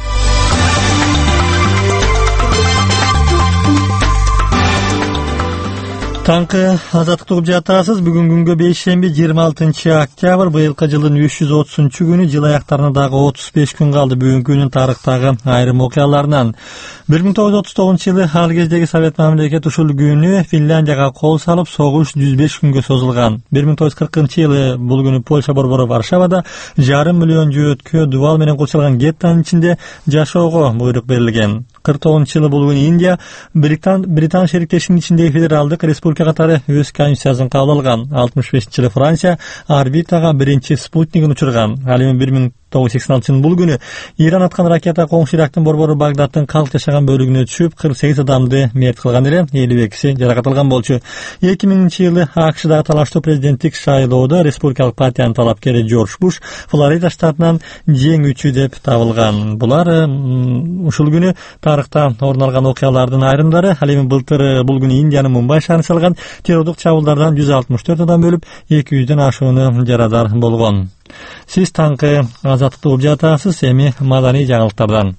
Таңкы азаттык угуп жатасыз. Бүгүн күнгө бейшемби 26 октябрь, быйылкы жылдын 330 күнү, жыл аяктарына дагы 35 күн калды. Бүгүнкү күнүн тарыхтагы айрым окуяларынан. 1939 жылы ал кездеги Совет мамлекети ушул күнү Финляндияга кол салып, согуш 105 күнгө созулган. 1940 жылы бул күнү Польша борбору Варшавада жарым миллион жөөткө дубал менен курчалган геттонун ичинде жашоого буйрук берилген. 49 жылы бул күнү Индия Британ шериктешинин ичиндеги федералдык республика катары өз конституциясын кабыл алган. 65 жылы Франция орбитага биринчи спутнигин учурган. Ал эми 1986 жылы бул күнү Иран аткан ракета коңшу Ирактын борбору Багдадтын калк жашаган бөлүгүнө түшүп, 48 адамды мерт кылган эле, 52си жаракат алган болчу. 2000 жылы АКШдагы талаштуу президенттик шайлоодо республикалык партиянын талапкери Джордж Буш Флорида штатынан жеңүүчү деп табылган. Булар ушул күнү тарыхта орун алган окуялардын айрымдары. Ал эми былтыр бул күнү Индиянын Мумбай шаарына салган террордук чабуулдардан 164 адам өлүп, 200дөн ашууну жарадар болгон. Сиз таңкы азаттыкты угуп жатасыз. Эми маданий жаңылыктардан.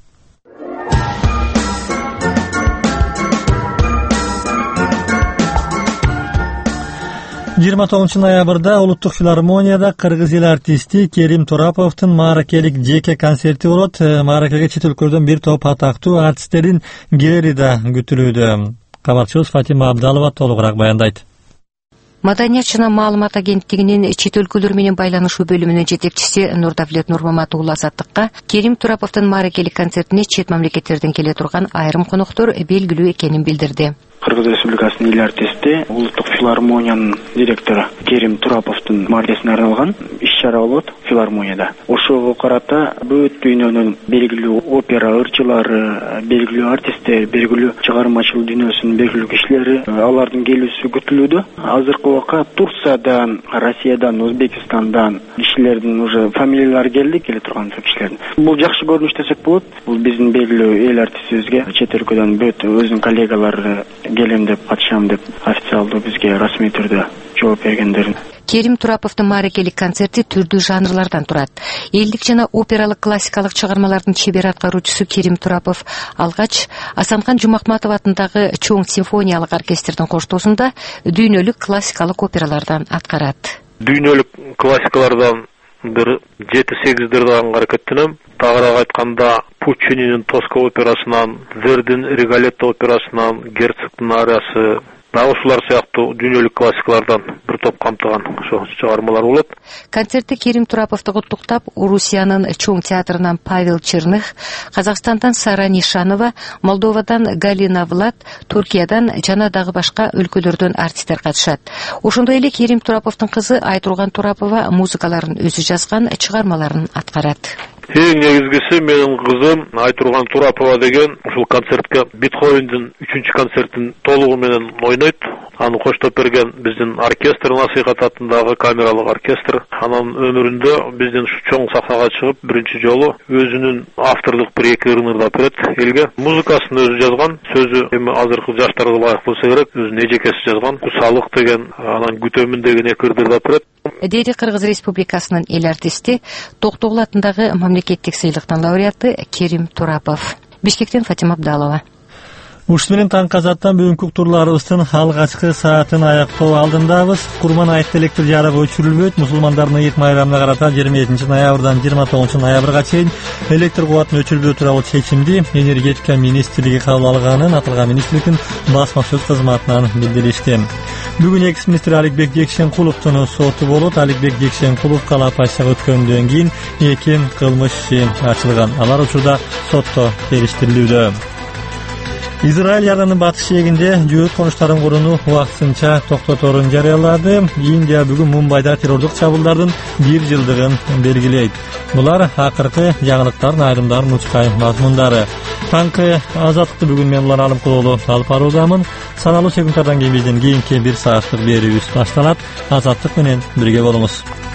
Жыйырма 9 ноябрда улуттук филармонияда кыргыз эл артисти Керим Тураповдун мааракелик жеке концерти болот. Мааракеге чет өлкөлөрдөн бир топ атактуу артисттердин келери да күтүлүүдө. Кабарчыбыз Фатима Абдалова толугураак баяндайт. Маданият жана маалымат агенттигинин чет өлкөлөр менен байланышуу бөлүмүнүн жетекчиси Нурдавлет Нурмамат уулу Азаттыкка Керим Тураповдун мааракелик концертине чет мамлекеттерден келе турган айрым коноктор белгилүү экенин билдирди. Кыргыз Республикасынын эл артисти, улуттук филармониянын директору Керим Тураповдун мааракесине арналган иш-чара болот филармонияда. Ошого карата бүт дүйнөнүн белгилүү опера ырчылары, белгилүү артисттер, белгилүү чыгармачылык дүйнөсүнүн белгилүү кишилери, алардын келүүсү күтүлүүдө. Азыркы убакта Турциядан, Россиядан, Өзбекистандан кишилердин уже фамилиялары келе турган кишилердин. Бул жакшы көрүнүш десек болот. Бул биздин белгилүү эл артистибизге чет өлкөдөн бүт өзүнүн коллегалары келем деп, катышам деп официалдуу бизге расмий түрдө жооп бергендерин. Керим Тураповдун мааракелик концерти түрдүү жанрлардан турат. Элдик жана опералык классикалык чыгармалардын чебер аткаруучусу Керим Турапов алгач Асанхан Жумахматов атындагы чоң симфониялык оркестрдин коштоосунда дүйнөлүк классикалык опералардан аткарат. Дүйнөлүк классикалардан бир 7-8 аракеттенем. Тагыраак айтканда Пуччининин Тоска операсынан, Вердин Риголетто операсынан, Герцогдун ариясы, дагы ушулар сыяктуу дүйнөлүк классикалардан бир топ камтыган ошо чыгармалар болот. Концертте Керим Тураповду куттуктап Орусиянын чоң театрынан Павел Черных, Казакстандан Сара Нишанова, Молдовадан Галина Влад, Туркиядан жана дагы башка өлкөлөрдөн артисттер катышат. Ошондой эле Керим Тураповдун кызы Айтурган Турапова музыкаларын өзү жазган чыгармаларын аткарат. Эң негизгиси менин кызым Айтурган Турапова деген ушул концертке Бетховендин 3-концертин толугу менен ойнойт. Аны коштоп берген биздин оркестр, насыйхат атындагы камералык оркестр. Анын өмүрүндө биздин ушу чоң сахнага чыгып биринчи жолу өзүнүн автордук бир эки ырнырдап берет элге. Музыкасын өзү жазган, сөзү эми азыркы жаштарга ылайык болсо керек, өзүнүн эжекеси жазган. Кусалык деген, анан күтөмүн деген эки ырдырдап берет. Деди Кыргыз Республикасынын эл артисти, Токтогул атындагы мамлекеттик сыйлыктын лауреаты Керим Турапов. Бишкектен Фатима Абдалова. Ушул менен таңкы азаттан бүгүнкү турларыбыздын алгачкы саатын аяктоо алдындабыз. Курман айтты электр жарыгы өчүрүлбөйт. Мусулмандардын ыйык майрамына карата 27 ноябрдан 29 ноябрга чейин электр кубатын өчүрбөө тууралуу чечимди энергетика министрлиги кабыл алганын аталган министрликтин басма сөз кызматынан билдиришти. Бүгүн экс-министр Аликбек Жекшенкуловдун соту болот. Аликбек Жекшенкулов Калапачтага өткөндөн кийин 2 кылмыш иши ачылган. Алар учурда сотто териштирилүүдө. Израиль Ярданын батыш жээгинде жөөт конуштарын курууну убактысынча токтоторун жарыялады. Индия бүгүн Мумбайда террордук чабуулдардын 1 жылдыгын белгилейт. Булар акыркы жаңылыктардын айрымдарын учкай мазмундары. Таңкы азаттыкты бүгүн мен улан алым кылоолу алып баруудамын. Саналуу секундтардан кийин биздин кийинки 1 сааттык берүүбүз башталат. Азаттык менен бирге болуңуз.